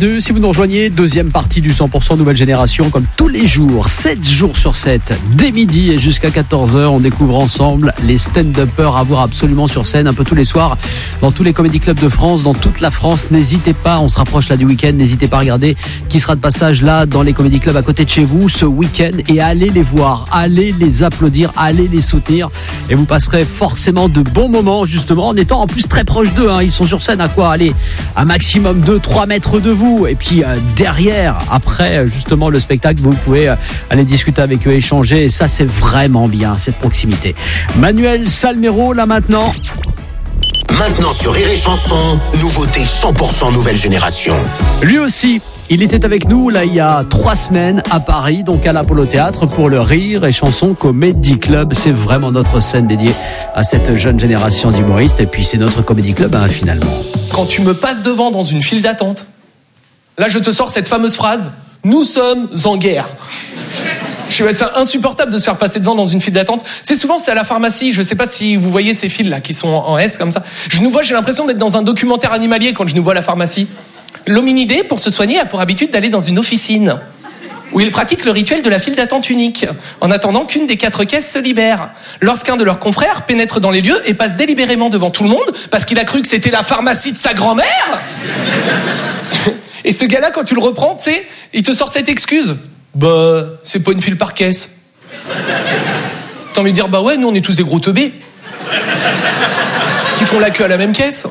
bienvenue. Si vous nous rejoignez, deuxième partie du 100% Nouvelle Génération, comme tous les jours, 7 jours sur 7, dès midi et jusqu'à 14h, on découvre ensemble les stand-uppers à voir absolument sur scène, un peu tous les soirs, dans tous les comédie clubs de France, dans toute la France. N'hésitez pas, on se rapproche là du week-end, n'hésitez pas à regarder qui sera de passage là, dans les comédie clubs à côté de chez vous, ce week-end, et allez les voir, allez les applaudir, allez les soutenir, et vous passerez forcément de bons moments, justement, en étant en plus très proche d'eux, hein. Ils sont sur scène à quoi? Allez, un maximum de 3 mètres de vous, et puis derrière, après justement le spectacle, vous pouvez aller discuter avec eux, échanger, et ça c'est vraiment bien, cette proximité. Manuel Salmero là maintenant sur Rire et Chanson, nouveauté 100% Nouvelle Génération. Lui aussi, il était avec nous là il y a 3 semaines à Paris, donc à l'Apollo Théâtre, pour le Rire et Chanson Comedy Club. C'est vraiment notre scène dédiée à cette jeune génération d'humoristes, et puis c'est notre Comedy Club finalement. Quand tu me passes devant dans une file d'attente, là je te sors cette fameuse phrase « Nous sommes en guerre ». C'est insupportable de se faire passer devant dans une file d'attente. C'est à la pharmacie. Je sais pas si vous voyez ces files là qui sont en S comme ça. J'ai l'impression d'être dans un documentaire animalier quand je nous vois à la pharmacie. L'hominidé, pour se soigner, a pour habitude d'aller dans une officine où il pratique le rituel de la file d'attente unique, en attendant qu'une des 4 caisses se libère. Lorsqu'un de leurs confrères pénètre dans les lieux et passe délibérément devant tout le monde parce qu'il a cru que c'était la pharmacie de sa grand-mère. Et ce gars-là, quand tu le reprends, tu sais, il te sort cette excuse. Bah, c'est pas une file par caisse. T'as envie de dire, bah ouais, nous on est tous des gros teubés qui font la queue à la même caisse.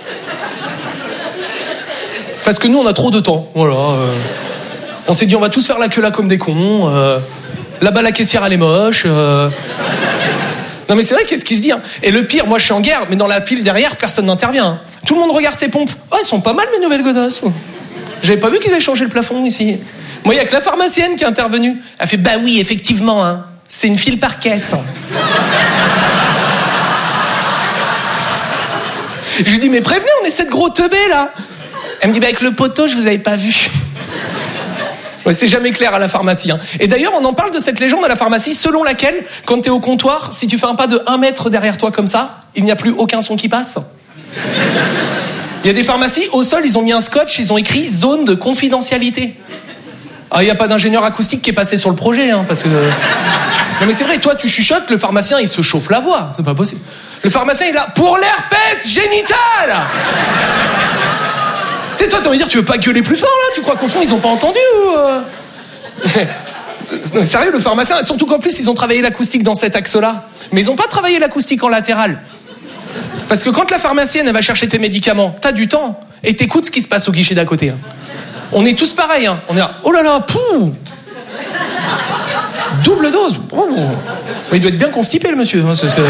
Parce que nous on a trop de temps, voilà. On s'est dit on va tous faire la queue là comme des cons. Là-bas la caissière elle est moche. Non mais c'est vrai, qu'est-ce qui se dit hein. Et le pire, moi je suis en guerre, mais dans la file derrière personne n'intervient. Hein. Tout le monde regarde ses pompes. Oh, elles sont pas mal mes nouvelles godasses. J'avais pas vu qu'ils avaient changé le plafond ici. Moi, il y a que la pharmacienne qui est intervenue. Elle fait, bah oui, effectivement, hein, c'est une file par caisse. Je lui dis, mais prévenez, on est 7 gros teubés, là. Elle me dit, bah avec le poteau, je vous avais pas vu. Ouais, c'est jamais clair à la pharmacie. Hein. Et d'ailleurs, on en parle de cette légende à la pharmacie, selon laquelle, quand t'es au comptoir, si tu fais un pas de 1 mètre derrière toi comme ça, il n'y a plus aucun son qui passe. Il y a des pharmacies, au sol, ils ont mis un scotch, ils ont écrit « zone de confidentialité ». Ah, il n'y a pas d'ingénieur acoustique qui est passé sur le projet, hein, parce que... Non mais c'est vrai, toi tu chuchotes, le pharmacien il se chauffe la voix, c'est pas possible. Le pharmacien il est là, pour l'herpès génital. Tu sais, toi t'as envie de dire, tu veux pas gueuler plus fort là? Tu crois qu'au fond ils ont pas entendu ou... Non, sérieux, le pharmacien, surtout qu'en plus ils ont travaillé l'acoustique dans cet axe-là. Mais ils ont pas travaillé l'acoustique en latéral. Parce que quand la pharmacienne elle va chercher tes médicaments, t'as du temps, et t'écoutes ce qui se passe au guichet d'à côté. Hein. On est tous pareils, hein. On est là, oh là là, pouh, double dose. Oh. Il doit être bien constipé le monsieur.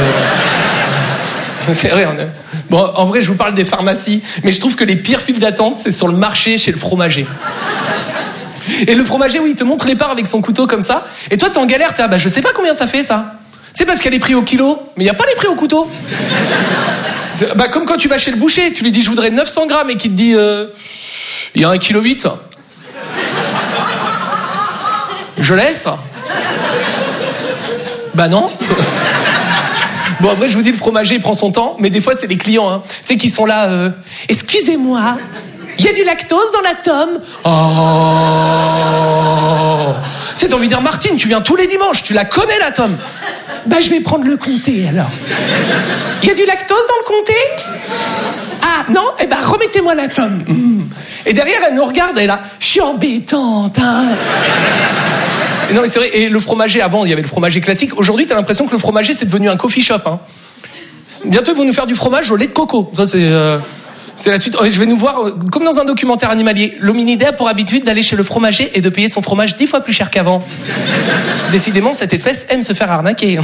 C'est vrai. Bon, en vrai, je vous parle des pharmacies, mais je trouve que les pires files d'attente, c'est sur le marché chez le fromager. Et le fromager, oui, il te montre les parts avec son couteau comme ça, et toi, t'es en galère, t'es là, bah je sais pas combien ça fait ça. C'est parce qu'elle est prise au kilo, mais il y a pas les prix au couteau. Bah comme quand tu vas chez le boucher, tu lui dis je voudrais 900 grammes et qu'il te dit il y a 1,8 kg. Je laisse. Bah non. Bon, en vrai, je vous dis, le fromager, il prend son temps, mais des fois, c'est les clients, hein, tu sais, qui sont là, excusez-moi, il y a du lactose dans la tome. Oh. Tu sais, t'as envie de dire, Martine, tu viens tous les dimanches, tu la connais, la tome. Bah, je vais prendre le comté, alors. Il y a du lactose dans le comté? Ah, non? Eh ben, remettez-moi la tome. Et derrière, elle nous regarde, elle est là, je suis embêtante, hein. Non, mais c'est vrai, et le fromager, avant, il y avait le fromager classique. Aujourd'hui, t'as l'impression que le fromager, c'est devenu un coffee shop, hein. Bientôt, ils vont nous faire du fromage au lait de coco. Ça, c'est la suite. Je vais nous voir, comme dans un documentaire animalier. L'hominidé a pour habitude d'aller chez le fromager et de payer son fromage 10 fois plus cher qu'avant. Décidément, cette espèce aime se faire arnaquer.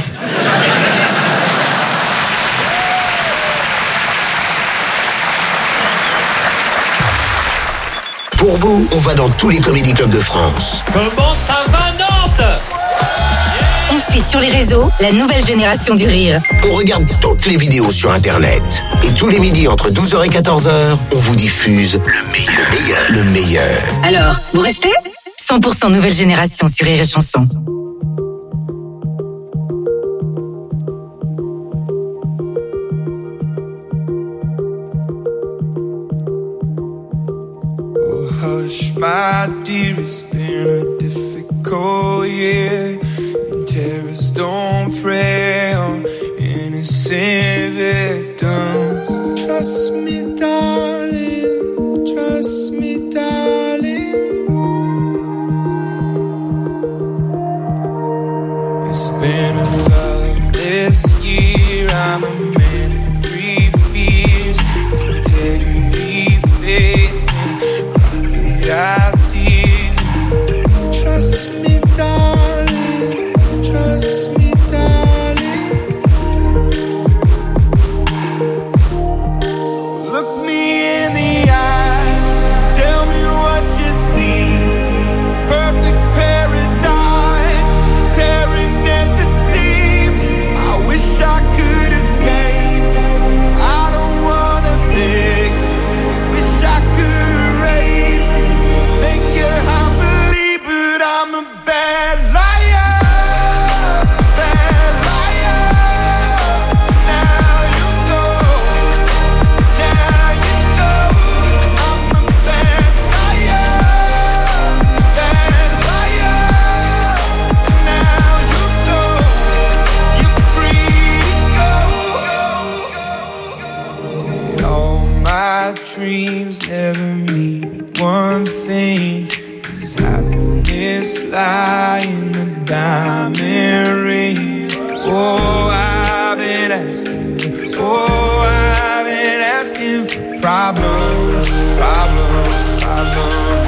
Pour vous, on va dans tous les comédie clubs de France. Comment ça va, Nantes? On suit sur les réseaux la nouvelle génération du rire. On regarde toutes les vidéos sur Internet. Et tous les midis, entre 12h et 14h, on vous diffuse le meilleur. Alors, vous restez 100% nouvelle génération sur Rire et Chanson. How Hush, my dear, it's been a difficult year. And terrorists don't prey on innocent victims. Trust me, darling. Trust me, darling. It's been a loveless year. I'm a man in 3 fears: integrity, faith, and crocodile tears. Trust me, darling. Trust me, darling. So look me in the eyes. Tell me what you see. Perfect paradise, tearing at the seams. I wish I could escape. I don't wanna fake. Wish I could erase it. Make your heart believe, but I'm a bad liar. Bad liar. Now you know. Now you know. I'm a bad liar. Bad liar. Now you know. You're free to go. All my dreams never mean one thing. 'Cause happiness lie in the diamond ring. Oh, I've been asking. Oh, I've been asking for problems, problems, problems.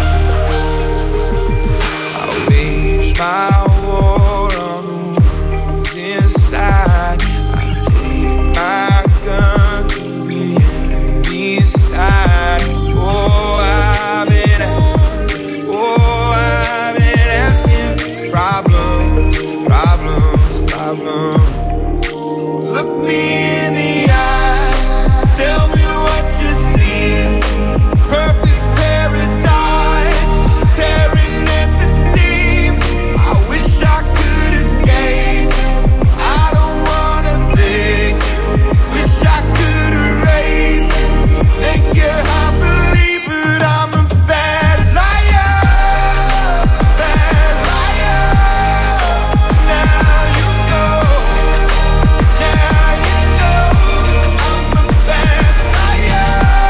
I wage my war on the wounds inside. I take my gun to the enemy's side. Oh, I've been asking. Oh, I've been asking for problems, problems, problems. Look me in the eyes. Tell me what you see. Perfect paradise, tearing at the seams. I wish I could escape. I don't wanna fake. Wish I could erase it. Make your heart believe, but I'm a bad liar. Bad liar. Now you know. Now you know. I'm a bad liar.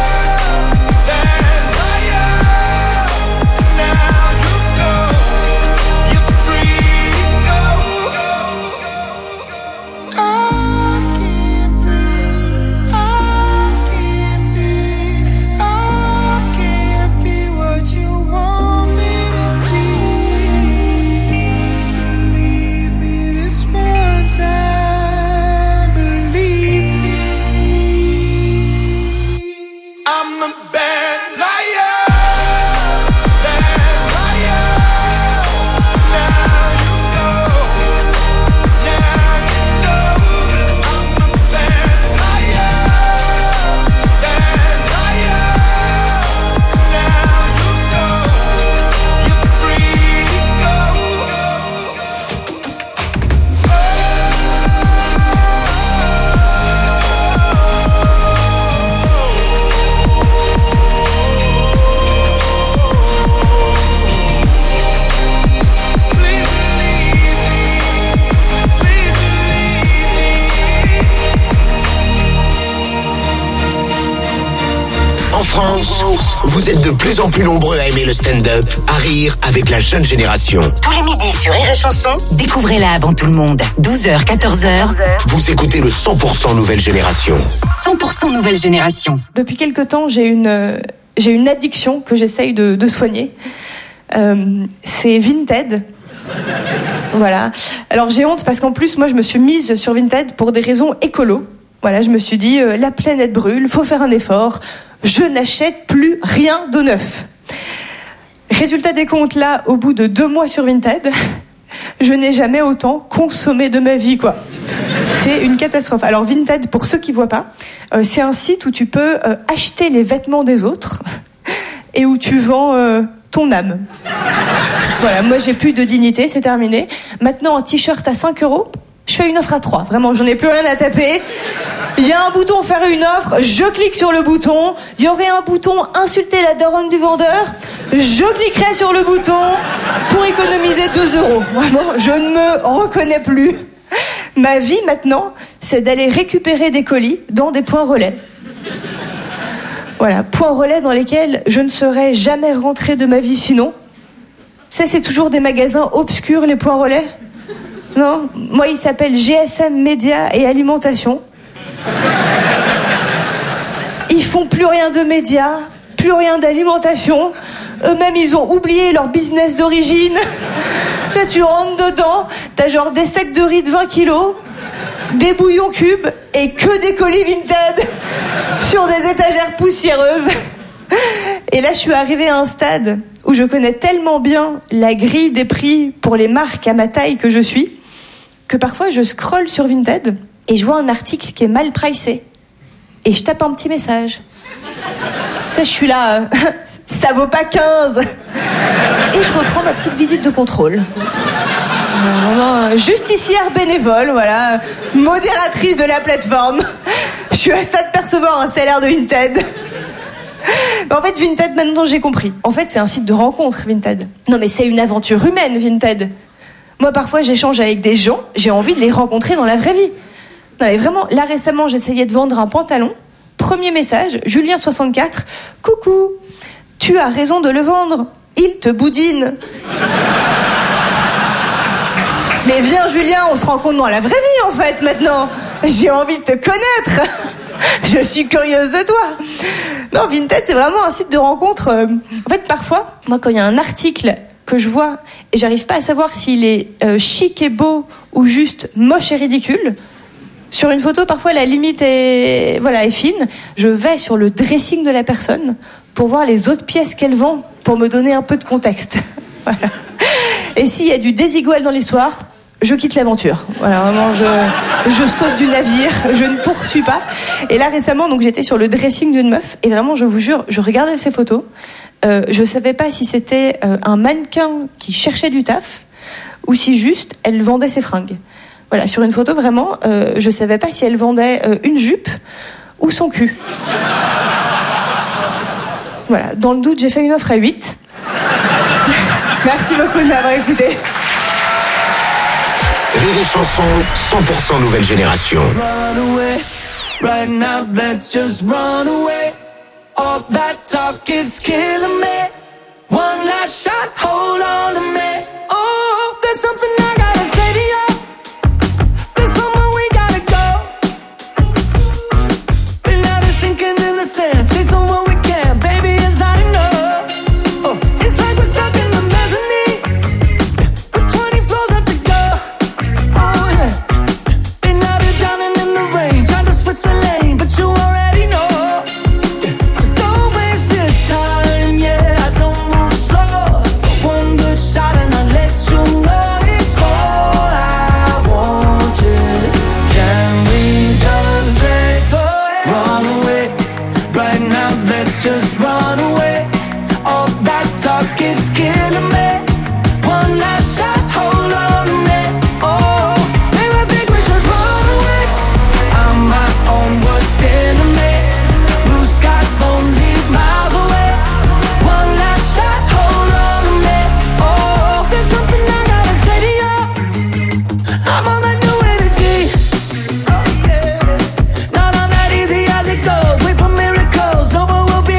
Bad liar. Now you know. You're free to go. I can't breathe. I can't be. I can't be what you want me to be. Believe me this one time. Believe me. I'm a bad liar. Bad liar. Now you know. Now you know. I'm a bad liar. Bad liar. Now you know. You're free to go. Please believe me. Please believe me. En France, vous êtes de plus en plus nombreux à aimer le stand-up, à rire avec la jeune génération. Tous les midis sur Rire et Chanson, découvrez-la avant tout le monde. 12h, 14h, Vous écoutez le 100% nouvelle génération. 100% nouvelle génération. Depuis quelque temps, j'ai une addiction que j'essaye de soigner. C'est Vinted. Voilà. Alors j'ai honte parce qu'en plus, moi, je me suis mise sur Vinted pour des raisons écolo. Voilà, je me suis dit, la planète brûle, faut faire un effort. Je n'achète plus rien de neuf. Résultat des comptes, là, au bout de 2 mois sur Vinted, je n'ai jamais autant consommé de ma vie, quoi. C'est une catastrophe. Alors Vinted, pour ceux qui voient pas, c'est un site où tu peux acheter les vêtements des autres et où tu vends ton âme. Voilà, moi j'ai plus de dignité, c'est terminé. Maintenant, un t-shirt à 5 €, je fais une offre à 3. Vraiment, j'en ai plus rien à taper. Il y a un bouton faire une offre, je clique sur le bouton. Il y aurait un bouton insulter la daronne du vendeur. Je cliquerai sur le bouton pour économiser 2 €. Vraiment, je ne me reconnais plus. Ma vie maintenant, c'est d'aller récupérer des colis dans des points relais. Voilà, points relais dans lesquels je ne serais jamais rentrée de ma vie sinon. Ça, c'est toujours des magasins obscurs, les points relais. Non, moi, il s'appelle GSM Média et Alimentation. Ils font plus rien de médias, plus rien d'alimentation. Eux-mêmes, ils ont oublié leur business d'origine. Là, tu rentres dedans, t'as genre des sacs de riz de 20 kilos, des bouillons cubes et que des colis Vinted sur des étagères poussiéreuses. Et là, je suis arrivée à un stade où je connais tellement bien la grille des prix pour les marques à ma taille que je suis, que parfois je scrolle sur Vinted et je vois un article qui est mal pricé. Et je tape un petit message. Ça, je suis là, ça vaut pas 15. Et je reprends ma petite visite de contrôle. Justicière bénévole, voilà, modératrice de la plateforme. Je suis à ça de percevoir un salaire de Vinted. Mais en fait, Vinted, maintenant j'ai compris. En fait, c'est un site de rencontre, Vinted. Non, mais c'est une aventure humaine, Vinted. Moi, parfois, j'échange avec des gens, j'ai envie de les rencontrer dans la vraie vie. Non, mais vraiment, là récemment, j'essayais de vendre un pantalon. Premier message, Julien 64. Coucou, tu as raison de le vendre. Il te boudine. Mais viens, Julien, on se rencontre dans la vraie vie, en fait, maintenant. J'ai envie de te connaître. Je suis curieuse de toi. Non, Vinted, c'est vraiment un site de rencontre. En fait, parfois, moi, quand il y a un article que je vois et j'arrive pas à savoir s'il est chic et beau ou juste moche et ridicule, sur une photo, parfois, la limite est fine. Je vais sur le dressing de la personne pour voir les autres pièces qu'elle vend, pour me donner un peu de contexte. Voilà. Et s'il y a du désigual dans l'histoire, je quitte l'aventure. Voilà, vraiment, je saute du navire, je ne poursuis pas. Et là, récemment, donc, j'étais sur le dressing d'une meuf, et vraiment, je vous jure, je regardais ses photos. Je savais pas si c'était un mannequin qui cherchait du taf, ou si juste, elle vendait ses fringues. Voilà, sur une photo, vraiment, je savais pas si elle vendait une jupe ou son cul. Voilà, dans le doute, j'ai fait une offre à 8. Merci beaucoup de m'avoir écouté. Rire et Chanson, 100% nouvelle génération. Run away, right now let's just run away. All that talk is killing me. One last shot, hold on to me. Oh, there's something I gotta say to you. There's somewhere we gotta go. Been out of sinking in the sand, chasing what we can, baby, it's not enough. Oh, it's like we're stuck in the mezzanine, with 20 floors left to go. Oh yeah, been out of drowning in the rain, trying to switch the lane, but you already know. So don't waste this time, yeah, I don't move slow. One good shot and I'll let you know it's all I want, yeah. Can we just let go? Run away, right now let's just run away. All that talk is killing me. One last shot, hold on a minute. Oh, maybe I think we should run away. I'm my own worst enemy. Blue skies only miles away. One last shot, hold on a minute. Oh, there's something I gotta say to you. I'm on that new energy. Oh yeah, not on that easy as it goes. Wait for miracles, no, but we'll be.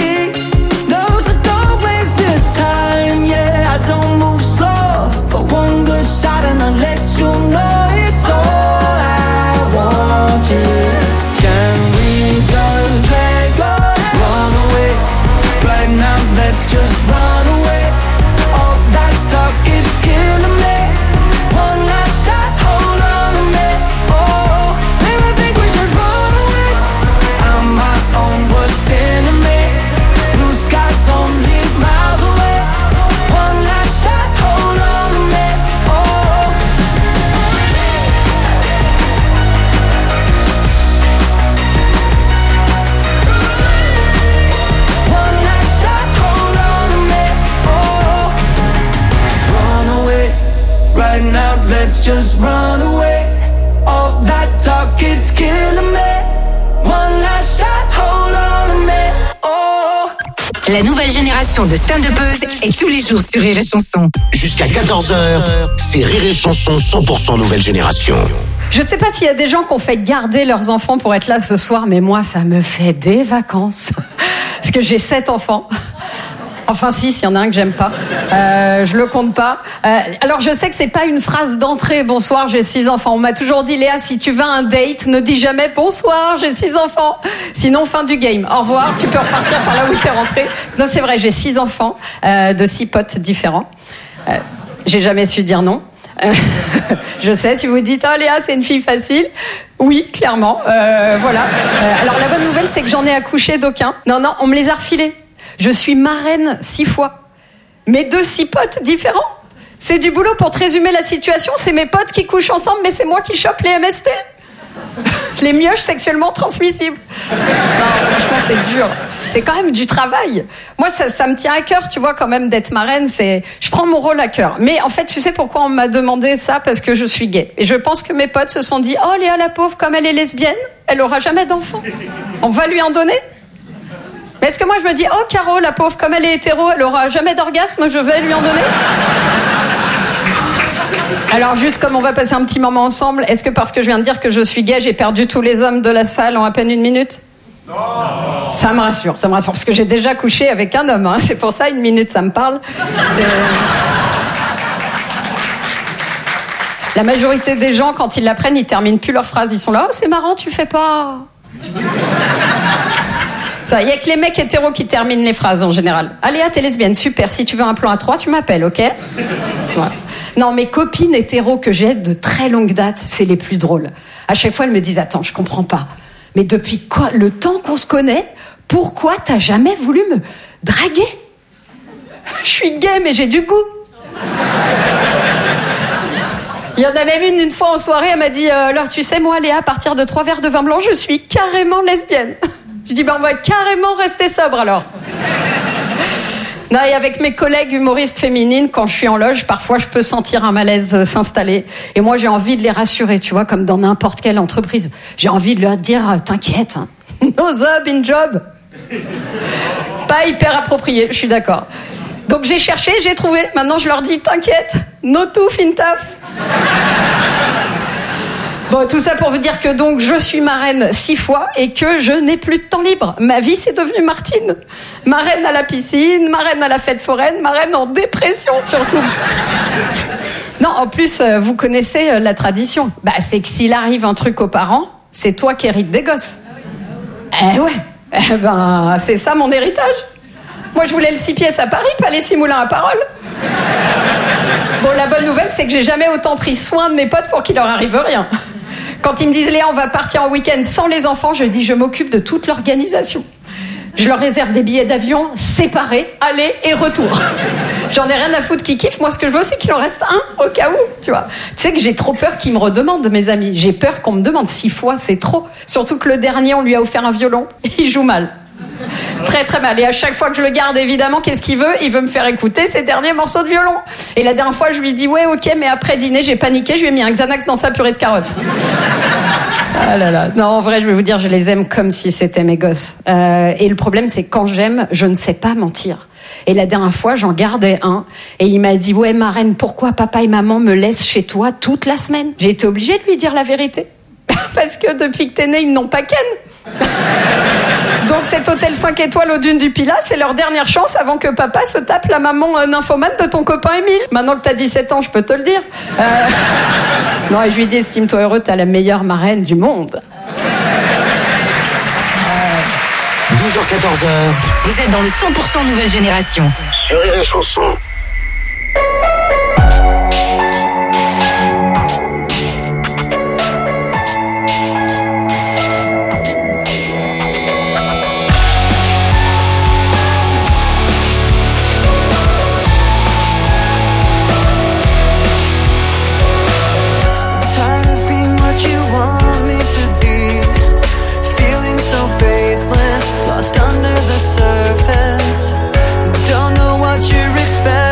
No, so don't waste this time, yeah, I don't move slow. But one good shot and I'll let you know it's all I want, yeah. Can we just let go? Run away, right now let's just run away. All that talk is killing me. One last shot, hold on a minute. Oh, maybe I think we should run away. I'm my own worst enemy. Blue skies only miles away. One last shot, hold on a minute. Oh, one last shot, hold on a minute. Oh, run away, right now let's just run away. All that talk, it's killing me. La nouvelle génération de stand-uppeuses est tous les jours sur Rire et Chanson. Jusqu'à 14h, c'est Rire et Chanson 100% nouvelle génération. Je sais pas s'il y a des gens qui ont fait garder leurs enfants pour être là ce soir, mais moi, ça me fait des vacances. Parce que j'ai 7 enfants. Enfin, si, s'il y en a un que j'aime pas. Je le compte pas. Alors, je sais que c'est pas une phrase d'entrée. Bonsoir, j'ai 6 enfants. On m'a toujours dit, Léa, si tu vas à un date, ne dis jamais bonsoir, j'ai 6 enfants. Sinon, fin du game. Au revoir, tu peux repartir par là où t'es rentré. Non, c'est vrai, j'ai 6 enfants, de 6 potes différents. J'ai jamais su dire non. Je sais, si vous dites, oh Léa, c'est une fille facile. Oui, clairement. Voilà. Alors, la bonne nouvelle, c'est que j'en ai accouché d'aucun. Non, on me les a refilés. Je suis marraine 6 fois. Mais de 6 potes différents. C'est du boulot. Pour te résumer la situation, c'est mes potes qui couchent ensemble, mais c'est moi qui chope les MST. Les mioches sexuellement transmissibles. Non, franchement, c'est dur. C'est quand même du travail. Moi, ça me tient à cœur, tu vois, quand même, d'être marraine. Je prends mon rôle à cœur. Mais en fait, tu sais pourquoi on m'a demandé ça? Parce que je suis gay. Et je pense que mes potes se sont dit, oh Léa, la pauvre, comme elle est lesbienne, elle aura jamais d'enfant. On va lui en donner? Mais est-ce que moi je me dis, oh Caro, la pauvre, comme elle est hétéro, elle aura jamais d'orgasme, je vais lui en donner? Alors juste comme on va passer un petit moment ensemble, est-ce que parce que je viens de dire que je suis gay, j'ai perdu tous les hommes de la salle en à peine 1 minute? Non. Ça me rassure, parce que j'ai déjà couché avec un homme, hein. C'est pour ça 1 minute ça me parle. La majorité des gens, quand ils l'apprennent, ils terminent plus leur phrase, ils sont là, oh c'est marrant, tu fais pas... Il n'y a que les mecs hétéros qui terminent les phrases en général. Allez, t'es lesbienne, super. Si tu veux un plan à 3, tu m'appelles, ok? Ouais. Non, mes copines hétéros que j'ai de très longue date, c'est les plus drôles. À chaque fois, elles me disent, attends, je comprends pas. Mais depuis quoi, le temps qu'on se connaît, pourquoi t'as jamais voulu me draguer? Je suis gay, mais j'ai du goût. Il y en a même une fois en soirée, elle m'a dit, alors tu sais, moi, Léa, à partir de 3 verres de vin blanc, je suis carrément lesbienne. Je dis, on va carrément rester sobre alors. Non, et avec mes collègues humoristes féminines, quand je suis en loge, parfois je peux sentir un malaise s'installer. Et moi, j'ai envie de les rassurer, tu vois, comme dans n'importe quelle entreprise. J'ai envie de leur dire, t'inquiète, hein. No job in job. Pas hyper approprié, je suis d'accord. Donc j'ai cherché, j'ai trouvé. Maintenant, je leur dis, t'inquiète, no tooth in taf. Bon, tout ça pour vous dire que donc je suis marraine 6 fois et que je n'ai plus de temps libre. Ma vie, c'est devenu Martine. Marraine à la piscine, marraine à la fête foraine, marraine en dépression surtout. Non, en plus, vous connaissez la tradition. C'est que s'il arrive un truc aux parents, c'est toi qui hérites des gosses. Eh ouais, c'est ça mon héritage. Moi, je voulais le 6 pièces à Paris, pas les 6 moulins à Parole. Bon, la bonne nouvelle, c'est que j'ai jamais autant pris soin de mes potes pour qu'il leur arrive rien. Quand ils me disent, Léa, on va partir en week-end sans les enfants, je dis, je m'occupe de toute l'organisation. Je leur réserve des billets d'avion séparés, aller et retour. J'en ai rien à foutre qu'ils kiffent. Moi, ce que je veux, c'est qu'il en reste un au cas où, tu vois. Tu sais que j'ai trop peur qu'ils me redemandent, mes amis. J'ai peur qu'on me demande 6 fois, c'est trop. Surtout que le dernier, on lui a offert un violon. Il joue mal. Très très mal. Et à chaque fois que je le garde, évidemment, qu'est-ce qu'il veut? Il veut me faire écouter ses derniers morceaux de violon. Et la dernière fois, je lui dis, ouais, ok, mais après dîner, j'ai paniqué, je lui ai mis un Xanax dans sa purée de carottes. Ah là là. Non, en vrai, je vais vous dire, je les aime comme si c'était mes gosses. Et le problème, c'est que quand j'aime, je ne sais pas mentir. Et la dernière fois, j'en gardais un. Et il m'a dit, ouais, marraine, pourquoi papa et maman me laissent chez toi toute la semaine? J'ai été obligée de lui dire la vérité. Parce que depuis que t'es né, ils n'ont pas ken. Donc cet hôtel 5 étoiles aux dunes du Pilat, c'est leur dernière chance avant que papa se tape la maman nymphomane de ton copain Émile. Maintenant que t'as 17 ans, je peux te le dire. Non, et je lui dis, estime-toi heureux, t'as la meilleure marraine du monde. 12h-14h. Vous êtes dans le 100% nouvelle génération. Sur Rire et Chanson. Lost under the surface, don't know what you're expecting.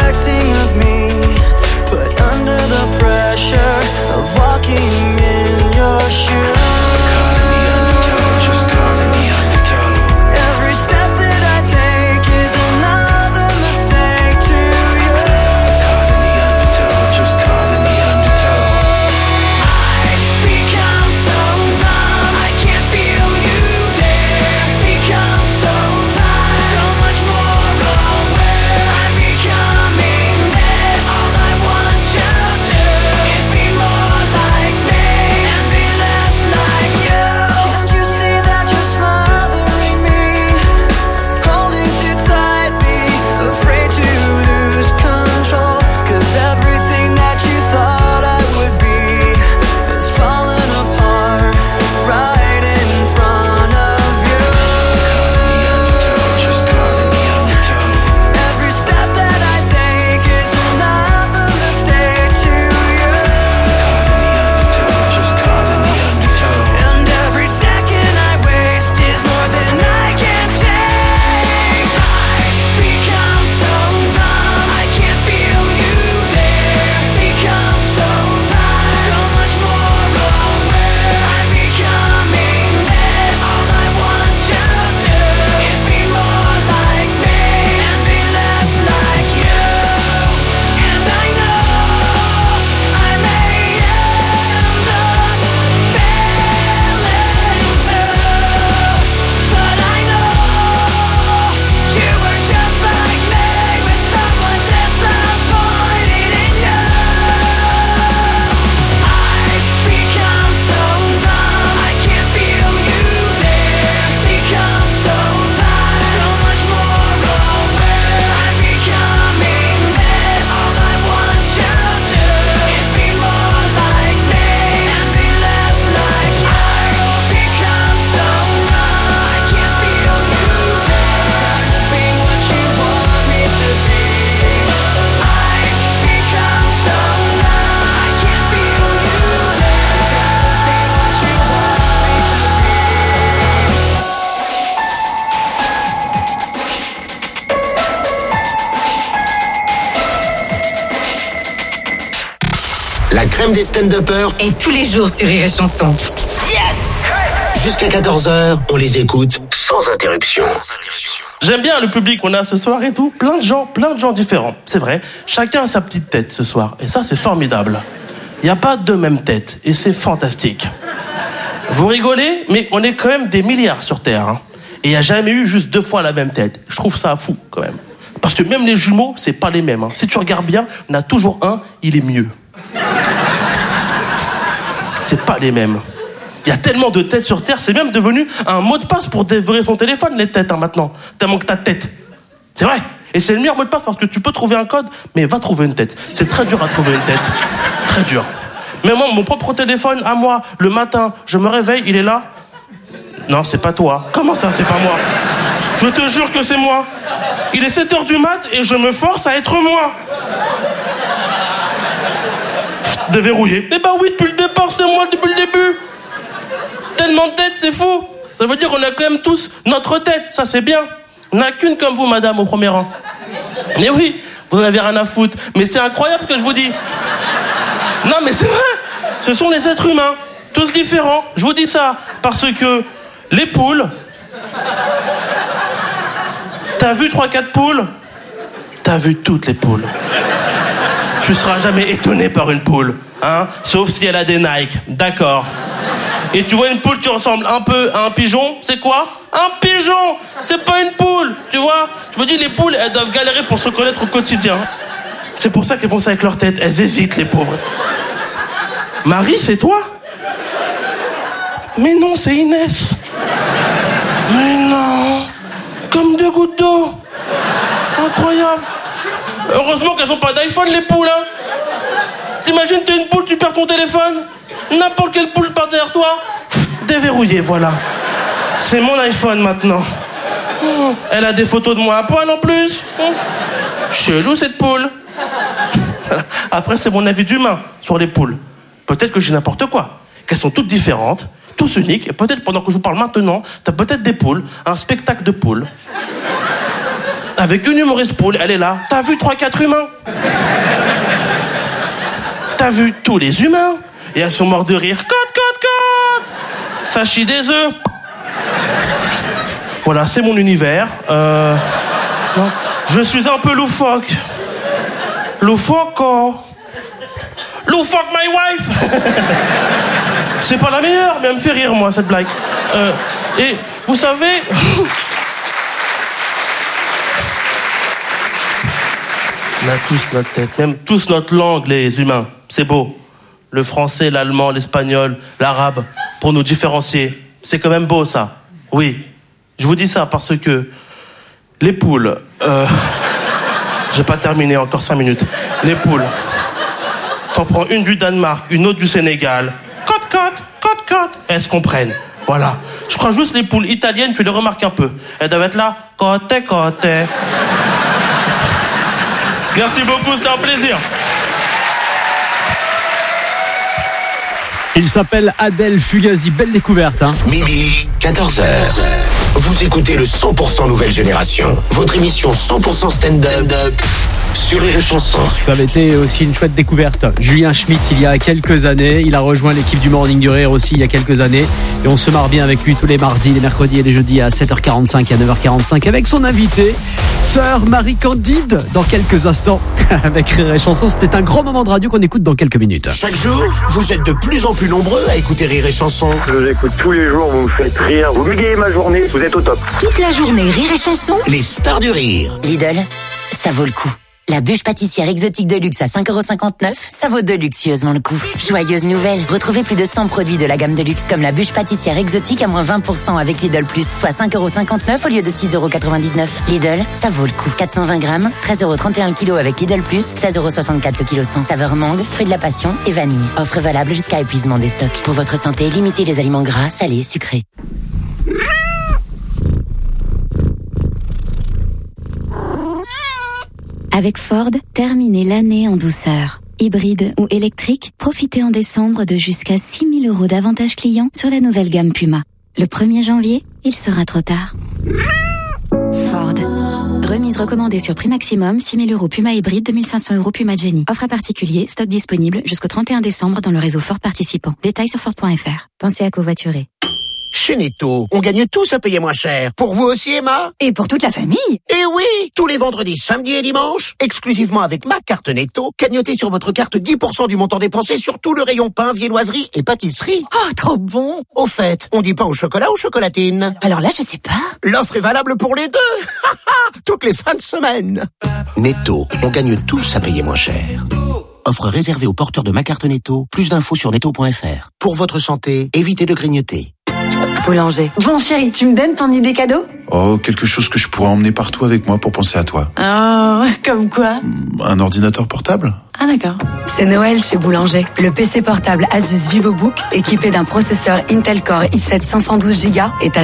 La crème des stand-uppers. Et tous les jours sur Rire et Chanson. Jusqu'à 14h, on les écoute sans interruption. J'aime bien le public qu'on a ce soir et tout. Plein de gens différents. C'est vrai. Chacun a sa petite tête ce soir. Et ça, c'est formidable. Il n'y a pas deux mêmes têtes. Et c'est fantastique. Vous rigolez, mais on est quand même des milliards sur Terre. Hein. Et il n'y a jamais eu juste 2 fois la même tête. Je trouve ça fou, quand même. Parce que même les jumeaux, c'est pas les mêmes. Hein. Si tu regardes bien, il y en a toujours un, il est mieux. C'est pas les mêmes. Il y a tellement de têtes sur Terre, c'est même devenu un mot de passe pour déverrouiller son téléphone, les têtes, hein, maintenant. Tellement que t'as de tête. C'est vrai. Et c'est le meilleur mot de passe parce que tu peux trouver un code, mais va trouver une tête. C'est très dur à trouver une tête. Très dur. Mais moi, mon propre téléphone, à moi, le matin, je me réveille, il est là. Non, c'est pas toi. Comment ça, c'est pas moi? Je te jure que c'est moi. Il est 7h du mat et je me force à être moi. Déverrouillé. Eh ben oui, depuis le départ, c'était moi depuis le début. Tellement de têtes, c'est fou. Ça veut dire qu'on a quand même tous notre tête, ça c'est bien. On n'a qu'une comme vous, madame, au premier rang. Mais oui, vous en avez rien à foutre. Mais c'est incroyable ce que je vous dis. Non, mais c'est vrai. Ce sont les êtres humains, tous différents. Je vous dis ça parce que les poules... T'as vu 3-4 poules? T'as vu toutes les poules. Tu seras jamais étonné par une poule, hein? Sauf si elle a des Nike, d'accord. Et tu vois une poule qui ressemble un peu à un pigeon, c'est quoi? Un pigeon! C'est pas une poule, tu vois? Je me dis, les poules, elles doivent galérer pour se connaître au quotidien. C'est pour ça qu'elles font ça avec leur tête, elles hésitent, les pauvres. Marie, c'est toi? Mais non, c'est Inès. Mais non! Comme 2 gouttes d'eau. Incroyable. Heureusement qu'elles ont pas d'iPhone, les poules, hein. T'imagines, t'es une poule, tu perds ton téléphone. N'importe quelle poule part derrière toi. Déverrouillé, voilà. C'est mon iPhone maintenant. Elle a des photos de moi à poil en plus. Chelou cette poule. Après, c'est mon avis d'humain sur les poules. Peut-être que j'ai n'importe quoi. Qu'elles sont toutes différentes, tous uniques. Et peut-être pendant que je vous parle maintenant, t'as peut-être des poules, un spectacle de poules. Avec une humoriste poule, elle est là. T'as vu 3-4 humains? T'as vu tous les humains? Et elles sont mortes de rire. Cote. Ça chie des œufs. Voilà, c'est mon univers. Non, je suis un peu loufoque. Loufoco. Loufoque my wife. C'est pas la meilleure, mais elle me fait rire, moi, cette blague. Et vous savez... On a tous notre tête, même tous notre langue, les humains. C'est beau. Le français, l'allemand, l'espagnol, l'arabe, pour nous différencier. C'est quand même beau, ça. Oui. Je vous dis ça parce que les poules... J'ai pas terminé, encore 5 minutes. Les poules. T'en prends une du Danemark, une autre du Sénégal. Cote. Elles se comprennent. Voilà. Je crois juste les poules italiennes, tu les remarques un peu. Elles doivent être là. Cote. Merci beaucoup, c'était un plaisir. Il s'appelle Adèle Fugazi, belle découverte. Hein. Midi, 14h. Vous écoutez le 100% Nouvelle Génération. Votre émission 100% stand-up sur Rire et Chanson. Ça avait été aussi une chouette découverte. Julien Schmitt, il y a quelques années. Il a rejoint l'équipe du Morning du Rire aussi il y a quelques années. Et on se marre bien avec lui tous les mardis, les mercredis et les jeudis à 7h45 et à 9h45 avec son invité, sœur Marie-Candide, dans quelques instants avec Rire et Chanson. C'était un grand moment de radio qu'on écoute dans quelques minutes. Chaque jour, vous êtes de plus en plus nombreux à écouter Rire et Chanson. Je vous écoute tous les jours, vous me faites rire, vous m'égayez ma journée, vous êtes au top. Toute la journée, Rire et Chanson. Les stars du rire. Lidl, ça vaut le coup. La bûche pâtissière exotique de luxe à 5,59€, ça vaut deluxeusement le coup. Joyeuse nouvelle, retrouvez plus de 100 produits de la gamme de luxe comme la bûche pâtissière exotique à moins 20% avec Lidl+, soit 5,59€ au lieu de 6,99€. Lidl, ça vaut le coup. 420 grammes, 13,31€ le kilo avec Lidl+, 16,64€ le kilo 100. Saveur mangue, fruit de la passion et vanille. Offre valable jusqu'à épuisement des stocks. Pour votre santé, limitez les aliments gras, salés, sucrés. Avec Ford, terminez l'année en douceur. Hybride ou électrique, profitez en décembre de jusqu'à 6 000 € d'avantages clients sur la nouvelle gamme Puma. Le 1er janvier, il sera trop tard. Ford. Remise recommandée sur prix maximum, 6 000 € Puma hybride, 2 500 € Puma Jenny. Offre à particulier, stock disponible jusqu'au 31 décembre dans le réseau Ford participant. Détails sur Ford.fr. Pensez à covoiturer. Chez Netto, on gagne tous à payer moins cher. Pour vous aussi, Emma? Et pour toute la famille? Eh oui! Tous les vendredis, samedis et dimanches, exclusivement avec ma carte Netto, cagnotez sur votre carte 10% du montant dépensé sur tout le rayon pain, viennoiserie et pâtisserie. Oh, trop bon! Au fait, on dit pain au chocolat ou chocolatine? Alors là, je sais pas. L'offre est valable pour les deux! Toutes les fins de semaine! Netto, on gagne tous à payer moins cher. Offre réservée aux porteurs de ma carte Netto. Plus d'infos sur netto.fr. Pour votre santé, évitez de grignoter. Boulanger. Bon chéri, tu me donnes ton idée cadeau? Oh, quelque chose que je pourrais emmener partout avec moi pour penser à toi. Oh, comme quoi? Un ordinateur portable? Ah d'accord. C'est Noël chez Boulanger. Le PC portable Asus VivoBook, équipé d'un processeur Intel Core i7 512Go, est à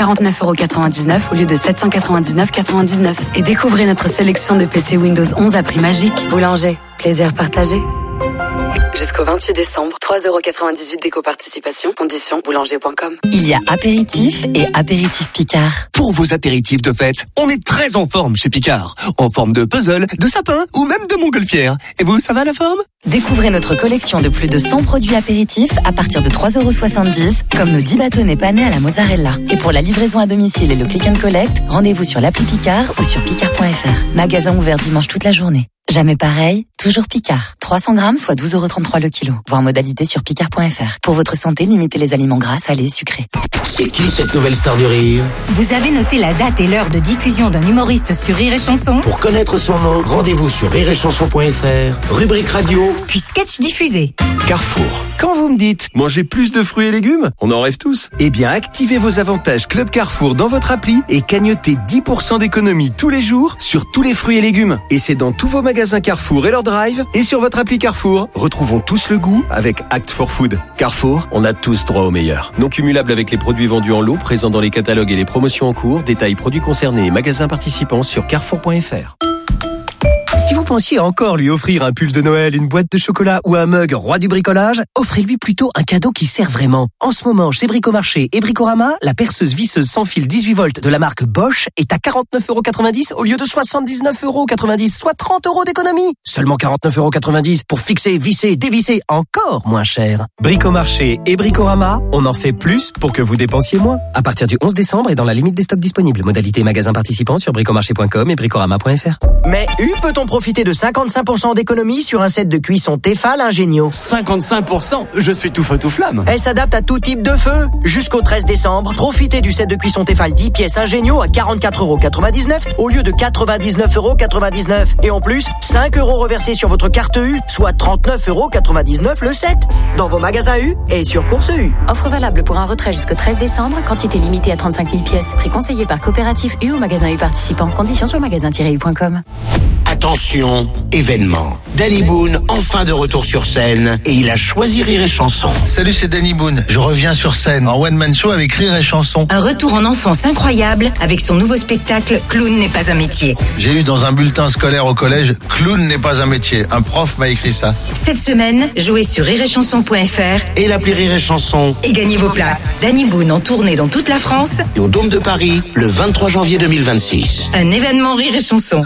649,99 € au lieu de 799,99 €. Et découvrez notre sélection de PC Windows 11 à prix magique. Boulanger, plaisir partagé. Jusqu'au 28 décembre, 3,98 € d'éco-participation. Conditions boulanger.com. Il y a apéritif et apéritif Picard. Pour vos apéritifs de fête, on est très en forme chez Picard. En forme de puzzle, de sapin ou même de montgolfière. Et vous, ça va la forme? Découvrez notre collection de plus de 100 produits apéritifs à partir de 3,70 €, comme nos 10 bâtonnets panés à la mozzarella. Et pour la livraison à domicile et le click and collect, rendez-vous sur l'appli Picard ou sur picard.fr. Magasin ouvert dimanche toute la journée. Jamais pareil, toujours Picard. 300 grammes, soit 12,33 € le kilo. Voir modalité sur picard.fr. Pour votre santé, limitez les aliments gras, salés et sucrés. C'est qui cette nouvelle star du rire? Vous avez noté la date et l'heure de diffusion d'un humoriste sur Rire et Chanson? Pour connaître son nom, rendez-vous sur rireetchanson.fr. Rubrique radio, puis sketch diffusé. Carrefour. Quand vous me dites manger plus de fruits et légumes, on en rêve tous. Eh bien, activez vos avantages Club Carrefour dans votre appli et cagnotez 10% d'économie tous les jours sur tous les fruits et légumes. Et c'est dans tous vos magasins Carrefour et leur drive et sur votre appli Carrefour. Retrouvons tous le goût avec Act for Food. Carrefour, on a tous droit au meilleur. Non cumulable avec les produits vendus en lot, présents dans les catalogues et les promotions en cours. Détails produits concernés et magasins participants sur carrefour.fr. Si vous pensiez encore lui offrir un pull de Noël, une boîte de chocolat ou un mug roi du bricolage, offrez-lui plutôt un cadeau qui sert vraiment. En ce moment, chez Bricomarché et Bricorama, la perceuse visseuse sans fil 18 volts de la marque Bosch est à 49,90 € au lieu de 79,90 €, soit 30 € d'économie. Seulement 49,90 € pour fixer, visser, dévisser, encore moins cher. Bricomarché et Bricorama, on en fait plus pour que vous dépensiez moins. À partir du 11 décembre et dans la limite des stocks disponibles. Modalité magasin participant sur bricomarché.com et bricorama.fr. Mais peut-on profiter de 55% d'économie sur un set de cuisson Tefal Ingenio? 55%? Je suis tout feu tout flamme. Elle s'adapte à tout type de feu. Jusqu'au 13 décembre, profitez du set de cuisson Tefal 10 pièces Ingenio à 44,99 € au lieu de 99,99 €. Et en plus, 5 € reversés sur votre carte U, soit 39,99 € le set. Dans vos magasins U et sur Course U. Offre valable pour un retrait jusqu'au 13 décembre, quantité limitée à 35 000 pièces. Prix conseillé par coopérative U ou magasin U participant. Conditions sur magasin-u.com. Attention, événement. Danny Boone, enfin de retour sur scène, et il a choisi Rire et Chanson. Salut, c'est Danny Boone. Je reviens sur scène en one-man show avec Rire et Chanson. Un retour en enfance incroyable avec son nouveau spectacle Clown n'est pas un métier. J'ai eu dans un bulletin scolaire au collège, Clown n'est pas un métier. Un prof m'a écrit ça. Cette semaine, jouez sur rireetchanson.fr et l'appli Rire et Chanson et gagnez vos places. Danny Boone en tournée dans toute la France et au Dôme de Paris le 23 janvier 2026. Un événement Rire et Chanson.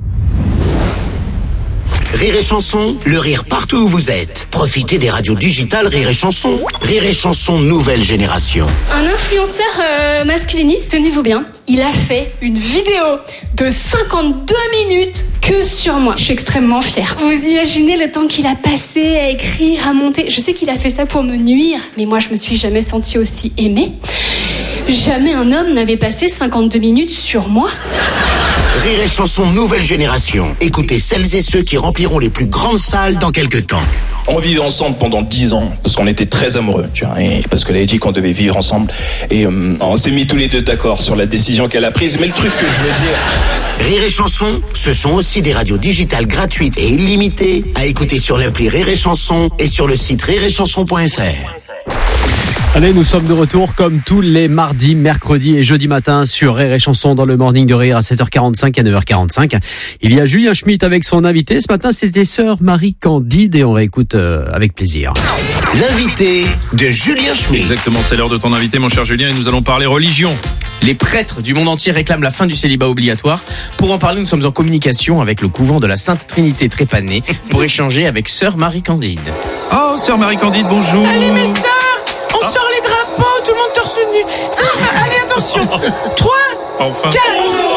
Rire et Chanson, le rire partout où vous êtes. Profitez des radios digitales Rire et Chanson. Rire et Chanson nouvelle génération. Un influenceur masculiniste, tenez-vous bien, il a fait une vidéo de 52 minutes que sur moi. Je suis extrêmement fière. Vous imaginez le temps qu'il a passé à écrire, à monter. Je sais qu'il a fait ça pour me nuire, mais moi je me suis jamais sentie aussi aimée. Jamais un homme n'avait passé 52 minutes sur moi. Rire et Chanson nouvelle génération. Écoutez celles et ceux qui rempliront les plus grandes salles dans quelques temps. On vivait ensemble pendant 10 ans, parce qu'on était très amoureux, tu vois, et parce qu'elle avait dit qu'on devait vivre ensemble. Et on s'est mis tous les deux d'accord sur la décision qu'elle a prise. Mais le truc que je veux dire... Rire et Chanson, ce sont aussi des radios digitales gratuites et illimitées à écouter sur l'appli Rire et Chanson et sur le site rireetchanson.fr. Allez, nous sommes de retour comme tous les mardis, mercredis et jeudis matin sur Rire et Chanson dans le Morning de Rire à 7h45 et à 9h45. Il y a Julien Schmitt avec son invité. Ce matin, c'était sœur Marie-Candide et on réécoute avec plaisir. L'invité de Julien Schmitt. Exactement, c'est l'heure de ton invité, mon cher Julien, et nous allons parler religion. Les prêtres du monde entier réclament la fin du célibat obligatoire. Pour en parler, nous sommes en communication avec le couvent de la Sainte Trinité Trépanée pour échanger avec Sœur Marie-Candide. Oh, Sœur Marie-Candide, bonjour. Allez, mes sœurs, on sort les drapeaux, tout le monde torse nu. Ça va, allez, attention. 3, Enfin. 4.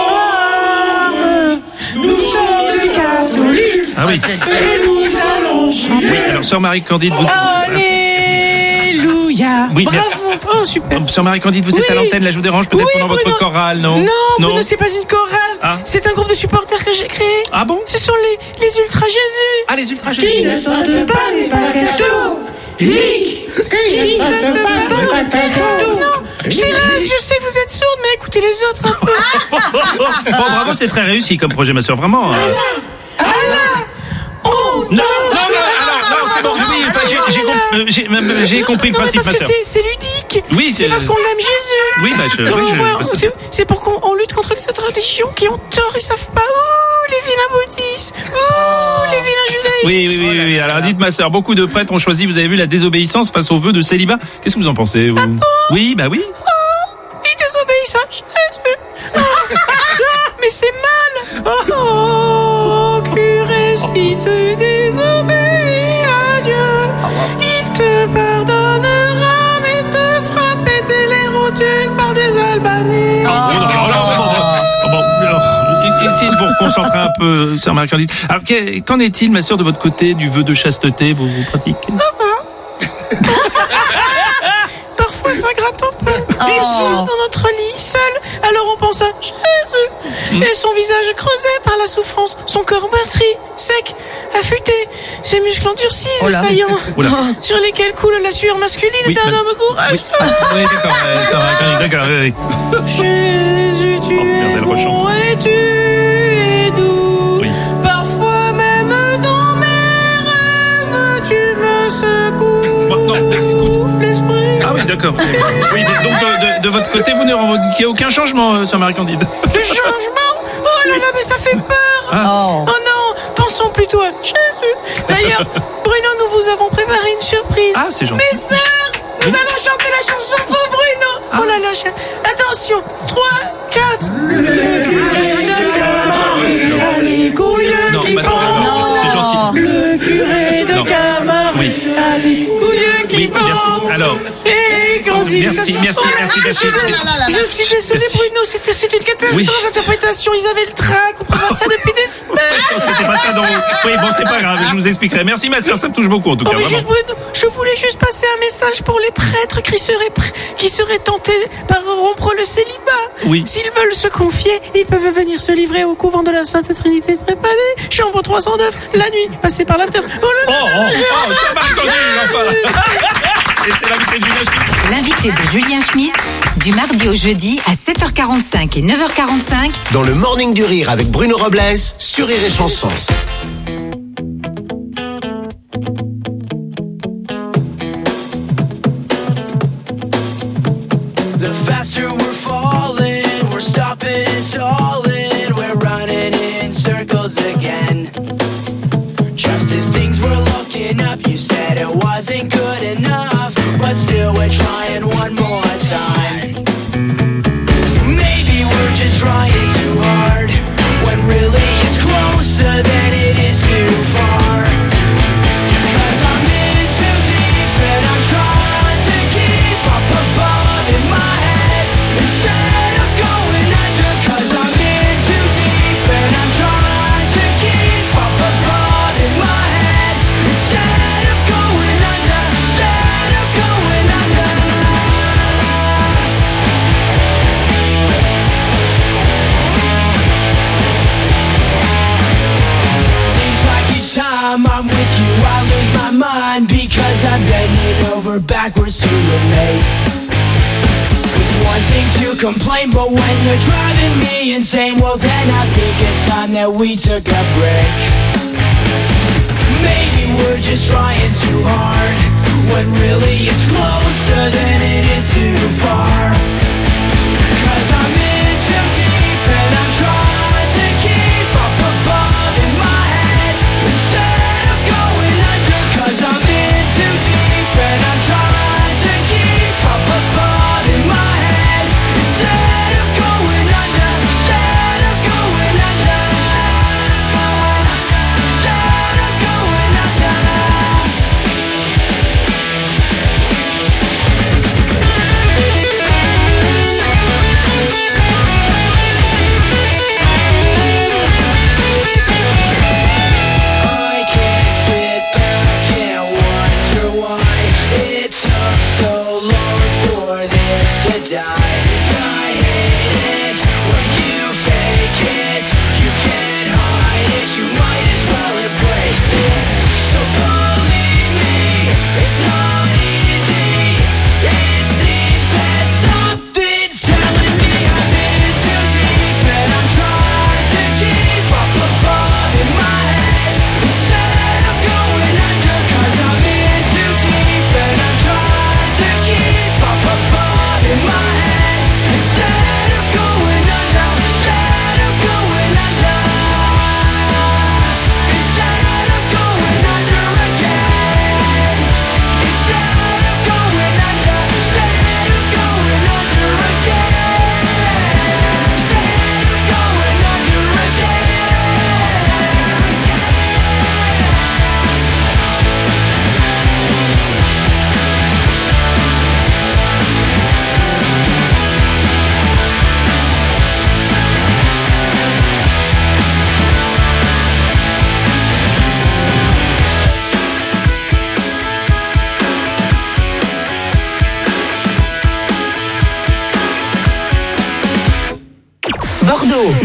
Nous sommes des catholiques. Ah oui. Et nous allons chanter. Oui, alors, Sœur Marie-Candide, vous... Alléluia. Oui, bravo. merci. Oh, super. Sœur Marie-Candide, vous êtes à l'antenne, là je vous dérange peut-être pendant votre chorale, non? Non, Bruno, c'est pas une chorale. Ah. C'est un groupe de supporters que j'ai créé. Ah bon? Ce sont les Ultra Jésus. Ah, les Ultra Jésus. Qui ne saute pas les catholiques. Qui ne saute pas les catholiques. Non, je sais que vous êtes sourde, mais écoutez les autres un peu. Bon, bravo, c'est très réussi comme projet, ma sœur, vraiment. Non, c'est bon, oui, enfin, j'ai compris le principe, ma parce sœur. que c'est ludique. Oui, c'est parce qu'on aime Jésus. Oui, bah, c'est pour qu'on lutte contre les autres religions qui ont tort et savent pas. Ouh, les vilains bouddhistes. Ouh, les vilains judaïstes. Oui. Alors, dites, ma sœur, beaucoup de prêtres ont choisi, vous avez vu, la désobéissance face au vœu de célibat. Qu'est-ce que vous en pensez, vous? Ah bon? Oui, bah oui. Ils désobéissent à Jésus. Mais c'est mal. Oh, curé, si tu désobéis à Dieu, il te pardonnera, mais te fera péter les rotules par des Albanais. Essayez de vous reconcentrer un peu, Sœur Marie-Candide. Alors, qu'en est-il, ma sœur, de votre côté, du vœu de chasteté, vous pratiquez? Ça va. Parfois, ça gratte un peu. Bien sûr, dans notre lit, seul. Alors on pense à Jésus. Et son visage creusé par la souffrance, son corps meurtri, sec, affûté, ses muscles endurcis et saillants, sur lesquels coule la sueur masculine d'un homme courageux. Oui, d'accord, oui. Jésus, tu es bon et tu es doux. Oui. Parfois même dans mes rêves, tu me secoues. Non, écoute. L'esprit. Ah oui, d'accord. Oui, donc de votre côté, vous ne revendiquez aucun changement, Sœur Marie-Candide. Le changement? Oh là là, mais ça fait peur. Oh non, pensons plutôt à Jésus. D'ailleurs, Bruno, nous vous avons préparé une surprise. Ah, c'est gentil. Mes sœurs, nous allons chanter la chanson pour Bruno. Oh là là, attention, 3, 4. Le curé de Camara, les couilles qui pendent. C'est gentil. Le curé de Camara, les couilles qui pendent. Merci. Alors. Et quand il Merci. Je suis désolé, Bruno, c'est une catastrophe d'interprétation. Ils avaient le trac, on prépare ça depuis des semaines. C'était pas ça dans... Oui, bon, c'est pas grave, je vous expliquerai. Merci, ma sœur, ça me touche beaucoup, en tout cas. Mais juste, Bruno, je voulais juste passer un message pour les prêtres qui seraient tentés par rompre le célibat. Oui. S'ils veulent se confier, ils peuvent venir se livrer au couvent de la Sainte Trinité Trépanée, chambre 309, la nuit, passer par la fenêtre. Oh là là, ça va, c'est l'invité de Julien Schmitt. L'invité de Julien Schmitt, du mardi au jeudi à 7h45 et 9h45. Dans le Morning du Rire avec Bruno Robles sur Rire et Chanson. The faster we're falling, we're stopping and stalling, we're running in circles again. Just as things were looking up, you said it wasn't good enough, but still we're trying one more time. Maybe we're just trying too hard, when really it's closer than it is too far. 'Cause I'm in too deep and I'm trying to keep up above in my head instead of going under. 'Cause I'm in too deep and I'm trying to keep up above in my head instead of going under. Instead of going under. Seems like each time I'm with you I lose my mind because I'm bending over backwards to relate. It's one thing to complain, but when you're driving me insane, well then I think it's time that we took a break. Maybe we're just trying too hard, when really it's closer than it is too far. 'Cause I'm in too deep and I'm trying to keep up above in my head instead of going under. 'Cause I'm in too deep and I'm trying to keep up above in my head instead of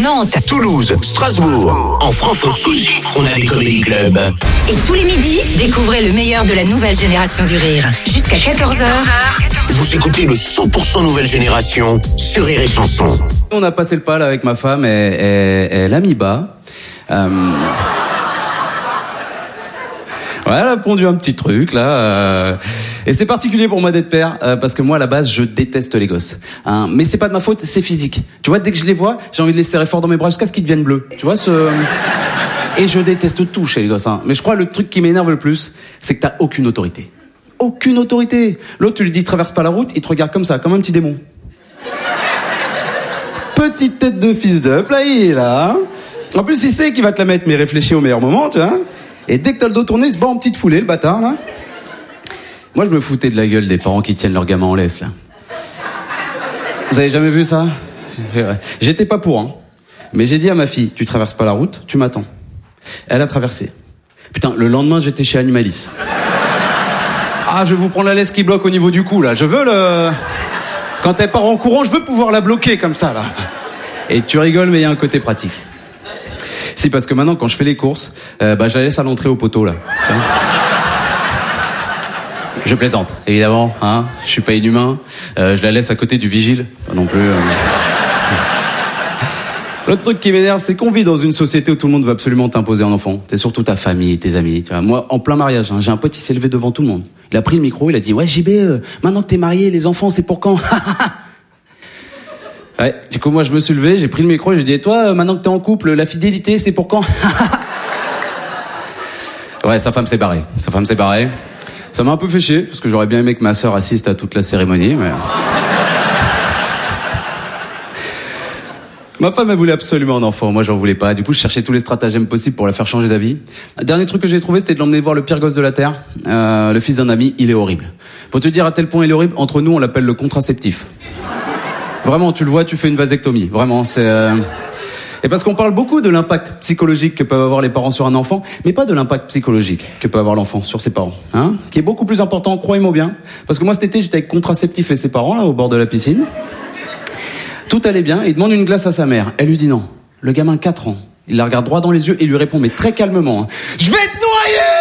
Nantes, Toulouse, Strasbourg. En France aussi, on a des comédie clubs. et tous les midis, découvrez le meilleur de la nouvelle génération du rire. Jusqu'à 14h. Vous écoutez le 100% nouvelle génération sur Rire et Chanson. On a passé le pas là avec ma femme et elle a mis bas. Ouais, elle a pondu un petit truc là. Et c'est particulier pour moi d'être père parce que moi à la base je déteste les gosses. Mais c'est pas de ma faute, c'est physique. Tu vois, dès que je les vois, j'ai envie de les serrer fort dans mes bras jusqu'à ce qu'ils deviennent bleus. Tu vois Et je déteste tout chez les gosses. Mais je crois le truc qui m'énerve le plus, c'est que t'as aucune autorité. Aucune autorité. L'autre, tu lui dis traverse pas la route, il te regarde comme ça, comme un petit démon. Petite tête de fils d'up, là, il est là. En plus, il sait qu'il va te la mettre, mais réfléchis au meilleur moment, tu vois. Et dès que t'as le dos tourné, il se bat en petite foulée, le bâtard, là. Moi, je me foutais de la gueule des parents qui tiennent leur gamin en laisse, là. Vous avez jamais vu ça? J'étais pas pour, hein. Mais j'ai dit à ma fille, tu traverses pas la route, tu m'attends. Elle a traversé. Putain, le lendemain, j'étais chez Animalis. Ah, je vais vous prendre la laisse qui bloque au niveau du cou, là. Je veux Quand elle part en courant, je veux pouvoir la bloquer comme ça, là. Et tu rigoles, mais il y a un côté pratique. Si, parce que maintenant, quand je fais les courses, je la laisse à l'entrée au poteau, là. Je plaisante, évidemment, hein. Je suis pas inhumain. Je la laisse à côté du vigile. Pas non plus. L'autre truc qui m'énerve, c'est qu'on vit dans une société où tout le monde veut absolument t'imposer un enfant. T'es surtout ta famille, tes amis. Tu vois. Moi, en plein mariage, j'ai un pote, il s'est levé devant tout le monde. Il a pris le micro, il a dit « Ouais, JB, maintenant que t'es marié, les enfants, c'est pour quand ?» Ouais, du coup, moi, je me suis levé, j'ai pris le micro et j'ai dit « Et toi, maintenant que t'es en couple, la fidélité, c'est pour quand ?» Ouais, sa femme s'est barrée. Ça m'a un peu fait chier, parce que j'aurais bien aimé que ma sœur assiste à toute la cérémonie, mais... Ma femme, elle voulait absolument un enfant. Moi, j'en voulais pas. Du coup, je cherchais tous les stratagèmes possibles pour la faire changer d'avis. Le dernier truc que j'ai trouvé, c'était de l'emmener voir le pire gosse de la Terre. Le fils d'un ami, il est horrible. Faut te dire à tel point il est horrible, entre nous, on l'appelle le contraceptif. Vraiment, tu le vois, tu fais une vasectomie. Vraiment, c'est... Et parce qu'on parle beaucoup de l'impact psychologique que peuvent avoir les parents sur un enfant, mais pas de l'impact psychologique que peut avoir l'enfant sur ses parents. Hein, qui est beaucoup plus important, croyez-moi bien. Parce que moi, cet été, j'étais avec contraceptif et ses parents, là, au bord de la piscine. Tout allait bien, il demande une glace à sa mère. Elle lui dit non. Le gamin, 4 ans. Il la regarde droit dans les yeux et lui répond, mais très calmement, hein, « Je vais te noyer !»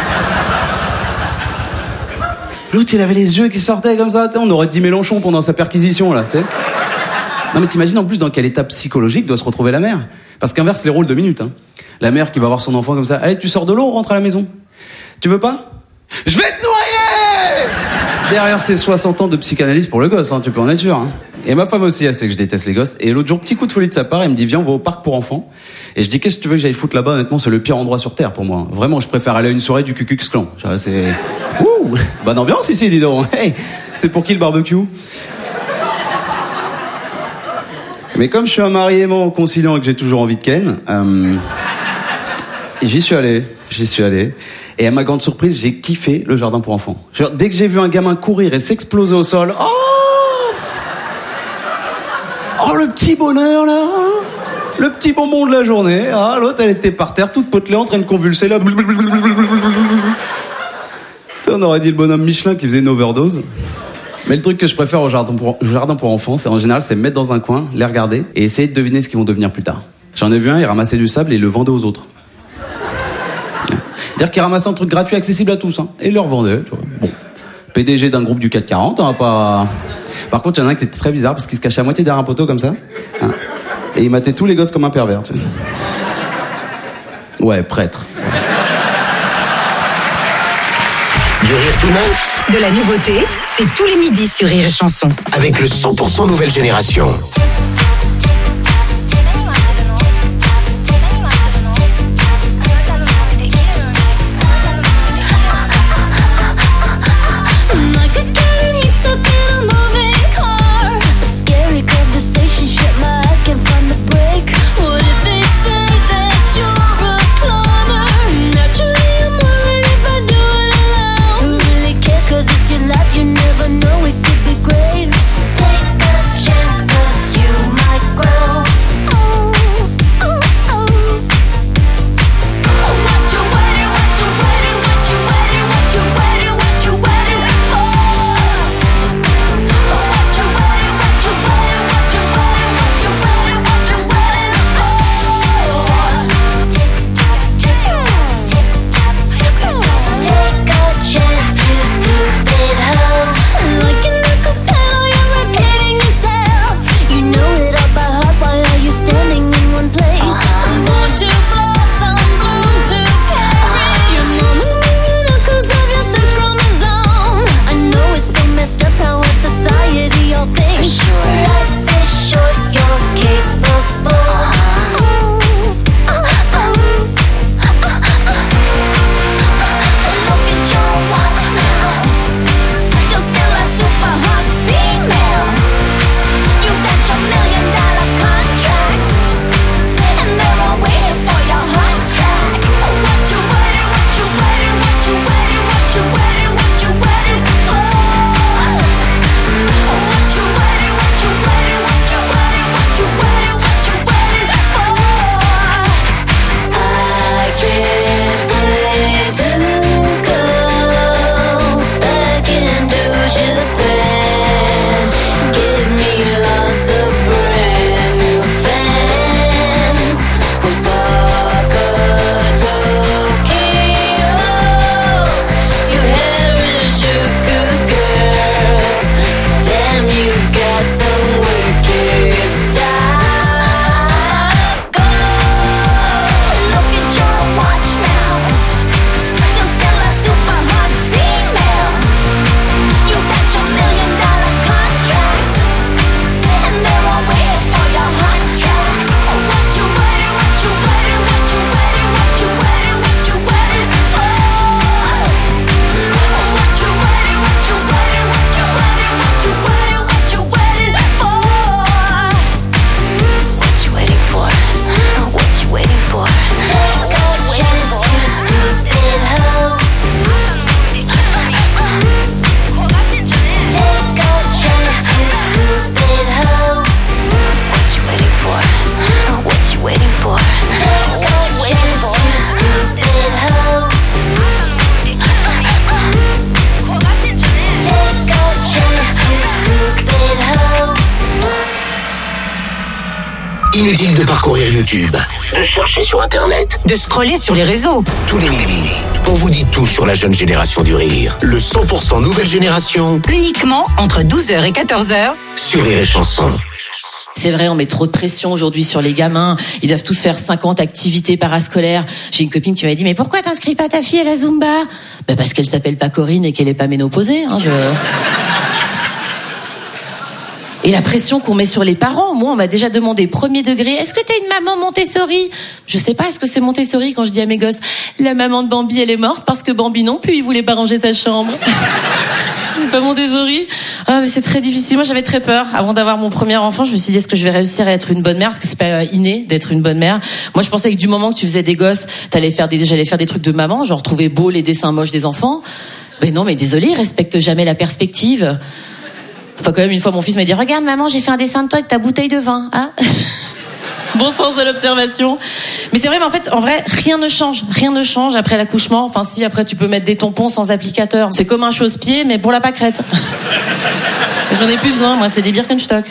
L'autre, il avait les yeux qui sortaient comme ça. On aurait dit Mélenchon pendant sa perquisition, là. T'sais. Non, mais t'imagines en plus dans quel état psychologique doit se retrouver la mère. Parce qu'inverse les rôles 2 minutes. Hein. La mère qui va voir son enfant comme ça. « Allez, tu sors de l'eau, on rentre à la maison. Tu veux pas ?»« Je vais te noyer !» Derrière ces 60 ans de psychanalyse pour le gosse, hein, tu peux en être sûr. Hein. Et ma femme aussi, elle sait que je déteste les gosses. Et l'autre jour, petit coup de folie de sa part, elle me dit, viens, on va au parc pour enfants. Et je dis, qu'est-ce que tu veux que j'aille foutre là-bas? Honnêtement, c'est le pire endroit sur Terre pour moi. Vraiment, je préfère aller à une soirée du Ku Klux Klan. C'est... Ouh, bonne ambiance ici, dis donc. Hey, c'est pour qui le barbecue? Mais comme je suis un mari aimant, conciliant et que j'ai toujours envie de ken, j'y suis allé. Et à ma grande surprise, j'ai kiffé le jardin pour enfants. Genre, dès que j'ai vu un gamin courir et s'exploser au sol, oh le petit bonheur là, le petit bonbon de la journée. Ah, l'autre, elle était par terre, toute potelée, en train de convulser là. On aurait dit le bonhomme Michelin qui faisait une overdose. Mais le truc que je préfère au jardin pour enfants, c'est en général, c'est me mettre dans un coin, les regarder et essayer de deviner ce qu'ils vont devenir plus tard. J'en ai vu un, il ramassait du sable et il le vendait aux autres. C'est-à-dire qu'il ramassait un truc gratuit, accessible à tous, hein, et il le revendait. Tu vois. Bon, PDG d'un groupe du 440, hein, pas... Par contre, il y en a un qui était très bizarre parce qu'il se cachait à moitié derrière un poteau comme ça, hein, et il matait tous les gosses comme un pervers. Tu vois. Ouais, prêtre. Du rire tout neuf. De la nouveauté, c'est tous les midis sur Rire et Chanson. Avec le 100% nouvelle génération. You never know, it could be great. Take a chance, 'cause you Inutile de parcourir YouTube, de chercher sur Internet, de scroller sur les réseaux. Tous les midis, on vous dit tout sur la jeune génération du rire. Le 100% nouvelle génération. Uniquement entre 12h et 14h. Sur Rire et Chanson. C'est vrai, on met trop de pression aujourd'hui sur les gamins. Ils doivent tous faire 50 activités parascolaires. J'ai une copine qui m'avait dit, mais pourquoi t'inscris pas ta fille à la Zumba? Parce qu'elle s'appelle pas Corinne et qu'elle est pas ménopausée. Et la pression qu'on met sur les parents. Moi, on m'a déjà demandé premier degré, est-ce que t'es une maman Montessori? Je sais pas, est-ce que c'est Montessori quand je dis à mes gosses, la maman de Bambi, elle est morte parce que Bambi non plus, il voulait pas ranger sa chambre. Pas Montessori. Ah, mais c'est très difficile. Moi, j'avais très peur. Avant d'avoir mon premier enfant, je me suis dit, est-ce que je vais réussir à être une bonne mère? Parce que c'est pas inné d'être une bonne mère. Moi, je pensais que du moment que tu faisais des gosses, j'allais faire des trucs de maman, genre trouver beau les dessins moches des enfants. Mais non, mais désolé, ils respectent jamais la perspective. Enfin, quand même, une fois, mon fils m'a dit, regarde, maman, j'ai fait un dessin de toi avec ta bouteille de vin, hein? Bon sens de l'observation. Mais c'est vrai, mais en vrai, rien ne change après l'accouchement. Enfin, si, après, tu peux mettre des tampons sans applicateur. C'est comme un chausse-pied, mais pour la pâquerette. J'en ai plus besoin, moi, c'est des Birkenstock.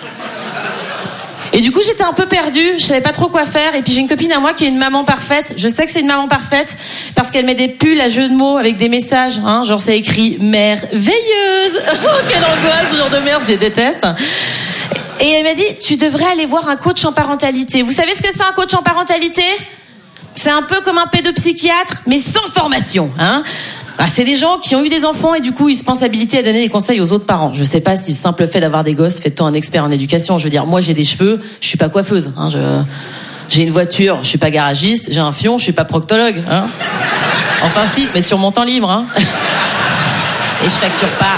Et du coup, j'étais un peu perdue, je savais pas trop quoi faire. Et puis j'ai une copine à moi qui est une maman parfaite. Je sais que c'est une maman parfaite parce qu'elle met des pulls à jeu de mots avec des messages, hein, genre c'est écrit merveilleuse. Oh, quelle angoisse, ce genre de merde, je les déteste. Et elle m'a dit, tu devrais aller voir un coach en parentalité. Vous savez ce que c'est un coach en parentalité? C'est un peu comme un pédopsychiatre, mais sans formation, hein. C'est des gens qui ont eu des enfants et du coup ils se pensent habilités à donner des conseils aux autres parents. Je sais pas si le simple fait d'avoir des gosses fait de toi un expert en éducation. Je veux dire, moi j'ai des cheveux, je suis pas coiffeuse, hein. J'ai une voiture, je suis pas garagiste. J'ai un fion, je suis pas proctologue, hein. Enfin si, mais sur mon temps libre, hein. Et je facture pas.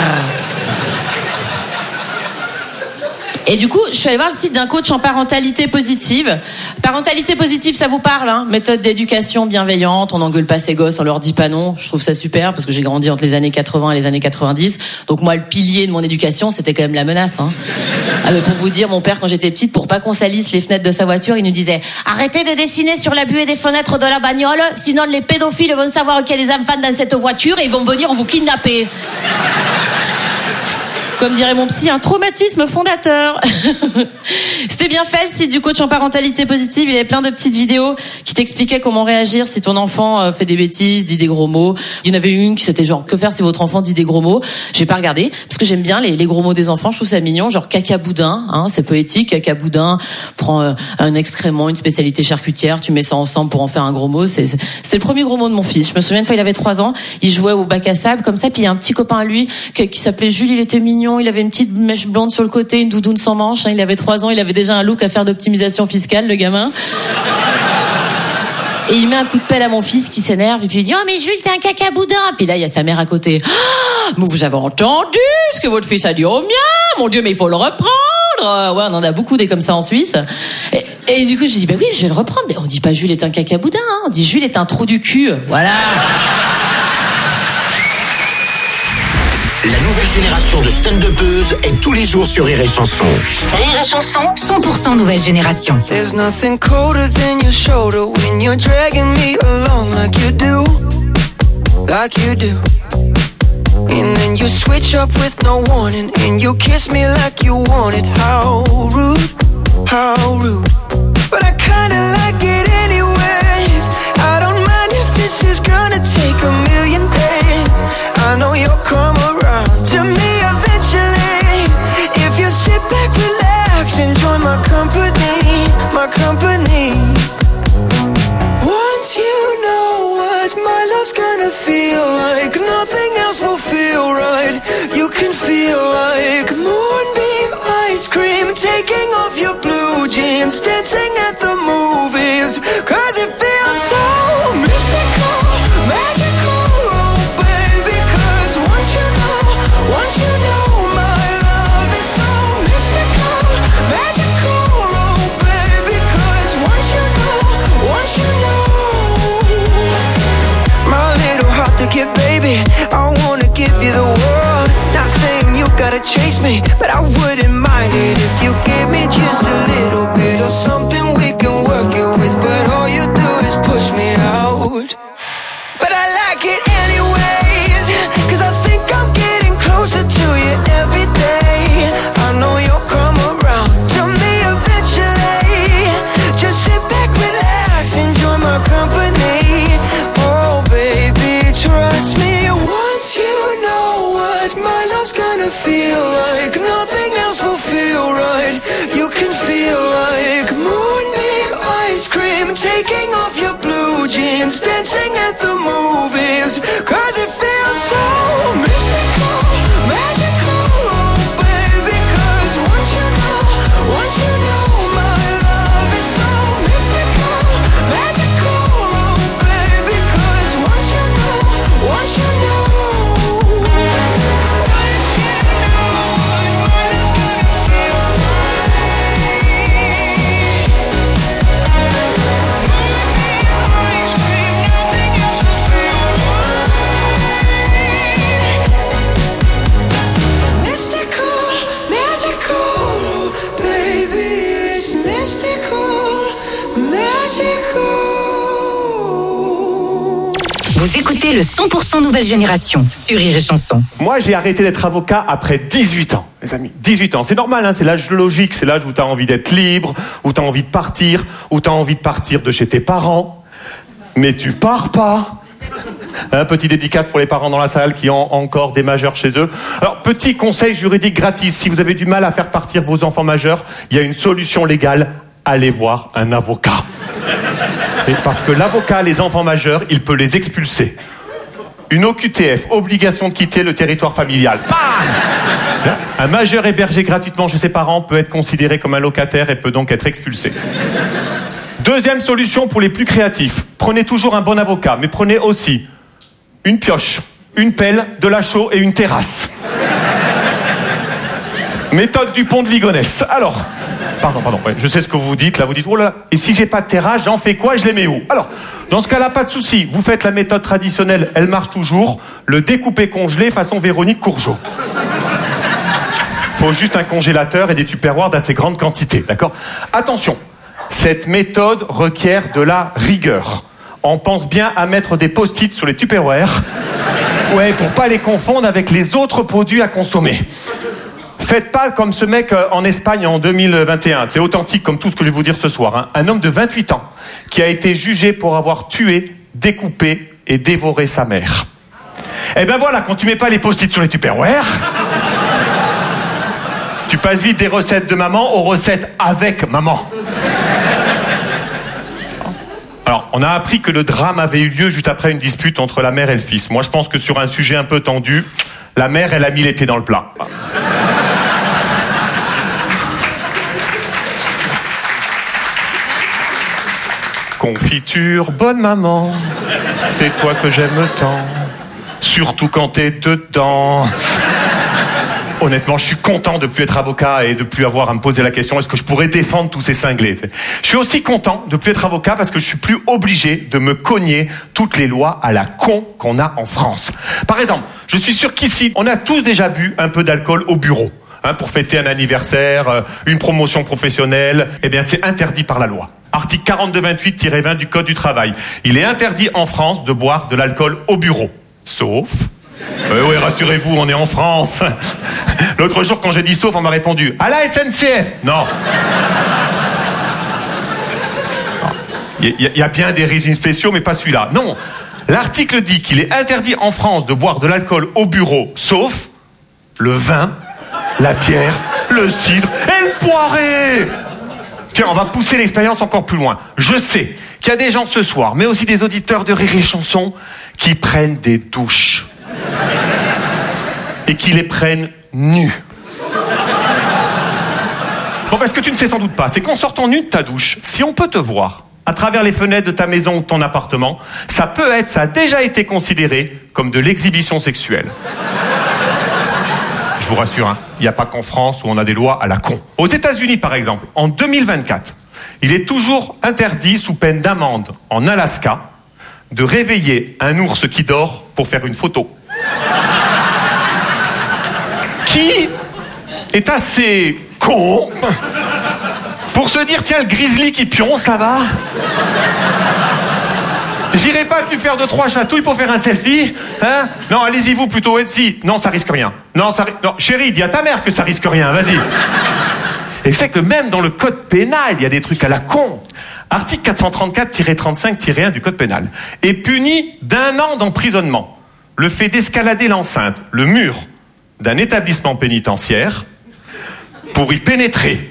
Et du coup, je suis allée voir le site d'un coach en parentalité positive. Parentalité positive, ça vous parle, hein? Méthode d'éducation bienveillante, on n'engueule pas ses gosses, on leur dit pas non. Je trouve ça super parce que j'ai grandi entre les années 80 et les années 90. Donc moi, le pilier de mon éducation, c'était quand même la menace, hein. Ah, mais pour vous dire, mon père, quand j'étais petite, pour pas qu'on salisse les fenêtres de sa voiture, il nous disait « Arrêtez de dessiner sur la buée des fenêtres de la bagnole, sinon les pédophiles vont savoir qu'il y a des enfants dans cette voiture et ils vont venir vous kidnapper. » Comme dirait mon psy, un traumatisme fondateur. C'était bien fait, le site du coach en parentalité positive. Il y avait plein de petites vidéos qui t'expliquaient comment réagir si ton enfant fait des bêtises, dit des gros mots. Il y en avait une qui c'était genre, que faire si votre enfant dit des gros mots? J'ai pas regardé, parce que j'aime bien les gros mots des enfants. Je trouve ça mignon, genre caca-boudin, hein, c'est poétique. Caca-boudin, prends un excrément, une spécialité charcutière, tu mets ça ensemble pour en faire un gros mot. C'est le premier gros mot de mon fils. Je me souviens une fois, il avait 3 ans, il jouait au bac à sable, comme ça, puis il y a un petit copain à lui qui s'appelait Jules, il était mignon. Il avait une petite mèche blonde sur le côté, une doudoune sans manches. Il avait 3 ans, il avait déjà un look à faire d'optimisation fiscale, le gamin. Et il met un coup de pelle à mon fils qui s'énerve et puis il dit « Oh mais Jules, t'es un caca-boudin !» Puis là, il y a sa mère à côté. « Mais vous avez entendu ce que votre fils a dit au mien? Mon Dieu, mais il faut le reprendre !» Ouais, on en a beaucoup des comme ça en Suisse. Et du coup, j'ai dit « Bah oui, je vais le reprendre. » Mais on dit pas Jules est un caca-boudin, hein. On dit Jules est un trou du cul. Voilà. La nouvelle génération de stand-upeuses est tous les jours sur Rire et Chanson. Rire et Chanson, 100% nouvelle génération. There's nothing colder than your shoulder when you're dragging me along like you do. And then you switch up with no warning and you kiss me like you want it. How rude, how rude. But I kinda like it anyways. I don't mind if this is gonna take a million days. I know you'll come around to me eventually. If you sit back, relax, enjoy my company, my company. Once you know what my love's gonna feel like, nothing else will feel right. You can feel like moonbeam ice cream, taking off your blue jeans, dancing at the movies, 'cause it feels so mystical, magical, oh baby, 'cause once you know my love is so mystical, magical, oh baby, 'cause once you know my little heart to give, baby, I wanna give you the world. Not saying you gotta chase me, but I wouldn't mind it if you give me just a little bit of something we can work it with. But all you do is push me out. But I like it anyways, 'cause I think I'm getting closer to you every day. I know you'll come around to me eventually. dancing at the movies, 'cause it feels so mystical, magical, oh baby, 'cause once you know my love is so mystical, magical, oh baby, 'cause once you know. Vous écoutez le 100% Nouvelle Génération sur Rire et Chanson. Moi, j'ai arrêté d'être avocat après 18 ans, mes amis. 18 ans. C'est normal, hein, c'est l'âge logique. C'est l'âge où t'as envie d'être libre, où t'as envie de partir, où t'as envie de partir de chez tes parents. Mais tu pars pas. Un petit dédicace pour les parents dans la salle qui ont encore des majeurs chez eux. Alors, petit conseil juridique gratis. Si vous avez du mal à faire partir vos enfants majeurs, il y a une solution légale. Allez voir un avocat. Et parce que l'avocat, les enfants majeurs, il peut les expulser. Une OQTF, obligation de quitter le territoire familial. Bam ! Un majeur hébergé gratuitement chez ses parents peut être considéré comme un locataire et peut donc être expulsé. Deuxième solution pour les plus créatifs. Prenez toujours un bon avocat, mais prenez aussi une pioche, une pelle, de la chaux et une terrasse. Méthode du pont de Ligonnès. Alors... Pardon, ouais, je sais ce que vous vous dites. Là, vous dites, oh là, et si j'ai pas de terrasse, j'en fais quoi? Je les mets où? Alors, dans ce cas-là, pas de souci. Vous faites la méthode traditionnelle, elle marche toujours. Le découpé congelé façon Véronique Courgeot. Faut juste un congélateur et des tupperwares d'assez grande quantité, d'accord? Attention, cette méthode requiert de la rigueur. On pense bien à mettre des post-it sur les tupperwares. Ouais, pour pas les confondre avec les autres produits à consommer. Faites pas comme ce mec en Espagne en 2021. C'est authentique comme tout ce que je vais vous dire ce soir. Hein. Un homme de 28 ans qui a été jugé pour avoir tué, découpé et dévoré sa mère. Eh ben voilà, quand tu mets pas les post-it sur les tupperwares, tu passes vite des recettes de maman aux recettes avec maman. Alors, on a appris que le drame avait eu lieu juste après une dispute entre la mère et le fils. Moi, je pense que sur un sujet un peu tendu, la mère, elle a mis les pieds dans le plat. Confiture, bonne maman, c'est toi que j'aime tant, surtout quand t'es dedans. Honnêtement, je suis content de plus être avocat et de plus avoir à me poser la question est-ce que je pourrais défendre tous ces cinglés. Je suis aussi content de plus être avocat parce que je suis plus obligé de me cogner toutes les lois à la con qu'on a en France. Par exemple, je suis sûr qu'ici, on a tous déjà bu un peu d'alcool au bureau. Pour fêter un anniversaire, une promotion professionnelle, eh bien c'est interdit par la loi. Article 4228-20 du Code du travail. Il est interdit en France de boire de l'alcool au bureau. Sauf... oui, rassurez-vous, on est en France. L'autre jour, quand j'ai dit sauf, on m'a répondu à la SNCF. Non. Il y a bien des régimes spéciaux, mais pas celui-là. Non. L'article dit qu'il est interdit en France de boire de l'alcool au bureau, sauf le vin, la bière, le cidre et le poiré. Tiens, on va pousser l'expérience encore plus loin. Je sais qu'il y a des gens ce soir, mais aussi des auditeurs de Rire et Chanson, qui prennent des douches. Et qui les prennent nus. Bon, parce que tu ne sais sans doute pas, c'est qu'en sortant nu de ta douche, si on peut te voir à travers les fenêtres de ta maison ou de ton appartement, ça a déjà été considéré comme de l'exhibition sexuelle. Je vous rassure, il n'y a pas qu'en France où on a des lois à la con. Aux États-Unis, par exemple, en 2024, il est toujours interdit, sous peine d'amende, en Alaska, de réveiller un ours qui dort pour faire une photo. Qui est assez con pour se dire, tiens, le grizzly qui pionce, ça va. J'irai pas plus faire 2-3 chatouilles pour faire un selfie, hein? Non, allez-y vous plutôt, si. Non, ça risque rien. Non, chérie, dis à ta mère que ça risque rien, vas-y. Et c'est que même dans le code pénal, il y a des trucs à la con. Article 434-35-1 du code pénal est puni d'1 an d'emprisonnement le fait d'escalader l'enceinte, le mur d'un établissement pénitentiaire pour y pénétrer.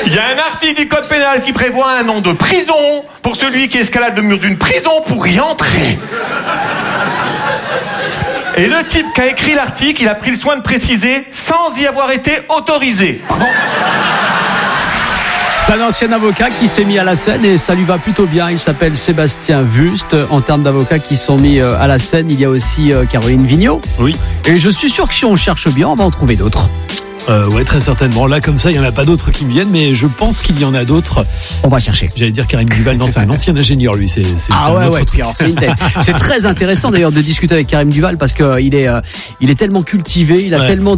Il y a un article du code pénal qui prévoit un an de prison pour celui qui escalade le mur d'une prison pour y entrer. Et le type qui a écrit l'article, il a pris le soin de préciser sans y avoir été autorisé. Pardon ? C'est un ancien avocat qui s'est mis à la scène et ça lui va plutôt bien. Il s'appelle Sébastien Wust. En termes d'avocats qui sont mis à la scène, il y a aussi Caroline Vigneault. Oui. Et je suis sûr que si on cherche bien, on va en trouver d'autres. Ouais, très certainement. Là, comme ça, il n'y en a pas d'autres qui me viennent, mais je pense qu'il y en a d'autres. On va chercher. J'allais dire Karim Duval. Non, c'est un ancien ingénieur, lui. C'est ah un ouais. Puis alors, c'est une tête. C'est très intéressant d'ailleurs de discuter avec Karim Duval parce que il est tellement cultivé, il a tellement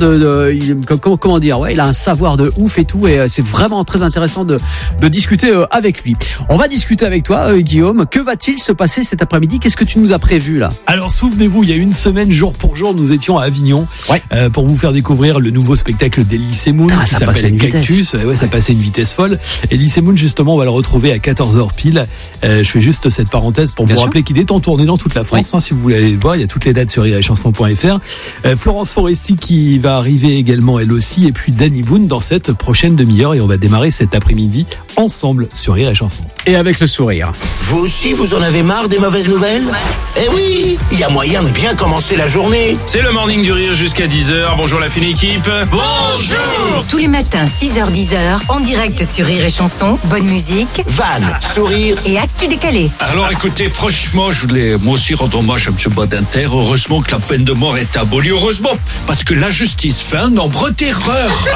comment dire, il a un savoir de ouf et tout, et c'est vraiment très intéressant de discuter avec lui. On va discuter avec toi, Guillaume. Que va-t-il se passer cet après-midi? Qu'est-ce que tu nous as prévu là? Alors, souvenez-vous, il y a une semaine, jour pour jour, nous étions à Avignon pour vous faire découvrir le nouveau spectacle d'Elysée Moon. Ça passait une Cactus. Ouais, ça passait une vitesse folle. Elysée Moon, justement, on va le retrouver à 14h pile. Je fais juste cette parenthèse pour vous rappeler qu'il est en tournée dans toute la France. Si vous voulez aller le voir, il y a toutes les dates sur rireetchanson.fr. Florence Foresti qui va arriver également elle aussi, et puis Danny Boone dans cette prochaine demi-heure, et on va démarrer cet après-midi ensemble sur Rire et Chanson. Et avec le sourire. Vous aussi, vous en avez marre des mauvaises nouvelles? Eh oui, il y a moyen de bien commencer la journée. C'est le Morning du Rire jusqu'à 10h. Bonjour la fine équipe. Bonjour. Tous les matins, 6h-10h, en direct sur Rire et Chanson. Bonne musique, vanne, sourire et actu décalé. Alors écoutez, franchement, je voulais moi aussi rendre hommage à M. Badinter. Heureusement que la peine de mort est abolie. Heureusement, parce que la justice fait un nombre d'erreurs.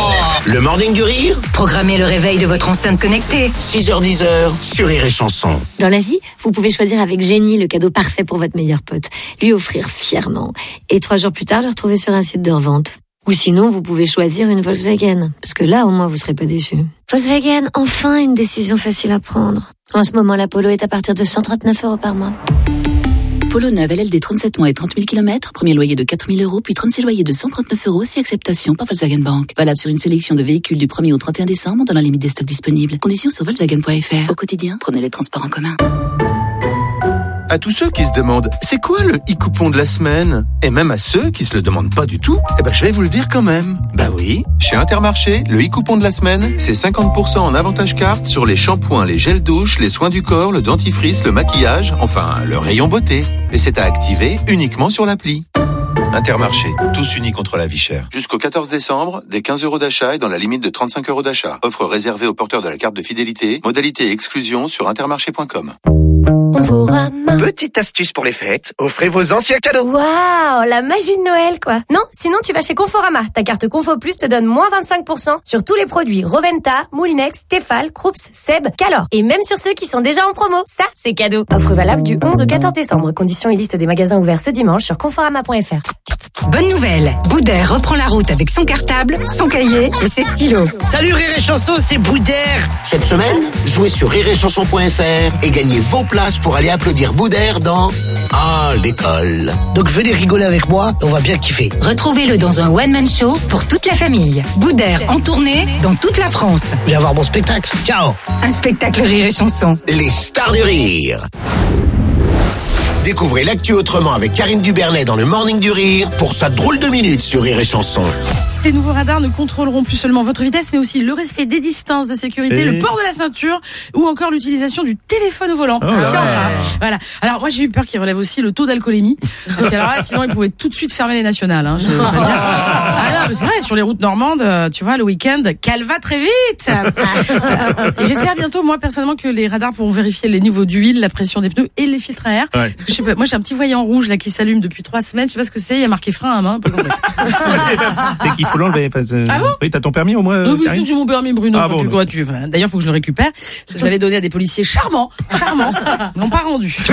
Le Morning du Rire. Programmez le réveil de votre enceinte connectée. 6h-10h sur Rire et Chanson. Dans la vie, vous pouvez choisir avec génie le cadeau parfait pour votre meilleur pote. Lui offrir fièrement. Et 3 jours plus tard, le retrouver sur un site de revente. Ou sinon, vous pouvez choisir une Volkswagen. Parce que là, au moins, vous serez pas déçus. Volkswagen, enfin une décision facile à prendre. En ce moment, la Polo est à partir de 139 € par mois. Polo neuve LLD 37 mois et 30 000 km, premier loyer de 4 000 €, puis 36 loyers de 139 € si acceptation par Volkswagen Bank. Valable sur une sélection de véhicules du 1er au 31 décembre dans la limite des stocks disponibles. Conditions sur Volkswagen.fr. Au quotidien, prenez les transports en commun. À tous ceux qui se demandent c'est quoi le e-coupon de la semaine, et même à ceux qui se le demandent pas du tout, je vais vous le dire quand même. Bah oui, chez Intermarché, le e-coupon de la semaine, c'est 50% en avantage carte sur les shampoings, les gels douche, les soins du corps, le dentifrice, le maquillage, enfin le rayon beauté. Et c'est à activer uniquement sur l'appli. Intermarché, tous unis contre la vie chère. Jusqu'au 14 décembre, des 15 € d'achat et dans la limite de 35 € d'achat. Offre réservée aux porteurs de la carte de fidélité. Modalité et exclusion sur intermarché.com. Petite astuce pour les fêtes, offrez vos anciens cadeaux. Waouh, la magie de Noël, quoi. Non, sinon tu vas chez Conforama. Ta carte Confo Plus te donne moins 25% sur tous les produits Roventa, Moulinex, Tefal, Krups, Seb, Calor. Et même sur ceux qui sont déjà en promo. Ça, c'est cadeau. Offre valable du 11 au 14 décembre. Conditions et liste des magasins ouverts ce dimanche sur conforama.fr. Bonne nouvelle, Boudère reprend la route avec son cartable, son cahier et ses stylos. Salut Rire et Chanson, c'est Boudère. Cette semaine, jouez sur rireetchanson.fr et gagnez vos places pour aller applaudir Boudère dans l'école. Donc venez rigoler avec moi, on va bien kiffer. Retrouvez-le dans un one-man show pour toute la famille. Boudère en tournée dans toute la France. Viens voir mon spectacle. Ciao. Un spectacle Rire et Chanson. Les stars du rire. Découvrez l'actu autrement avec Karine Dubernet dans le Morning du Rire pour sa drôle de minute sur Rire et Chanson. Les nouveaux radars ne contrôleront plus seulement votre vitesse, mais aussi le respect des distances de sécurité, le port de la ceinture ou encore l'utilisation du téléphone au volant. Ça. Voilà. Alors moi j'ai eu peur qu'ils relèvent aussi le taux d'alcoolémie, parce que alors là sinon ils pouvaient tout de suite fermer les nationales. Je veux dire. Ah non, mais c'est vrai, sur les routes normandes, tu vois, le week-end, qu'elle va très vite. Et j'espère bientôt, moi personnellement, que les radars pourront vérifier les niveaux d'huile, la pression des pneus et les filtres à air. Ouais. Parce que je sais pas, moi j'ai un petit voyant rouge là qui s'allume depuis 3 semaines. Je sais pas ce que c'est. Il y a marqué frein à main. C'est qu'il faut l'enlever. Ah bon? Oui, t'as ton permis au moins? Oui, bien sûr que j'ai mon permis, Bruno. Ah bon, D'ailleurs, faut que je le récupère. Je l'avais donné à des policiers charmants. Ils l'ont pas rendu.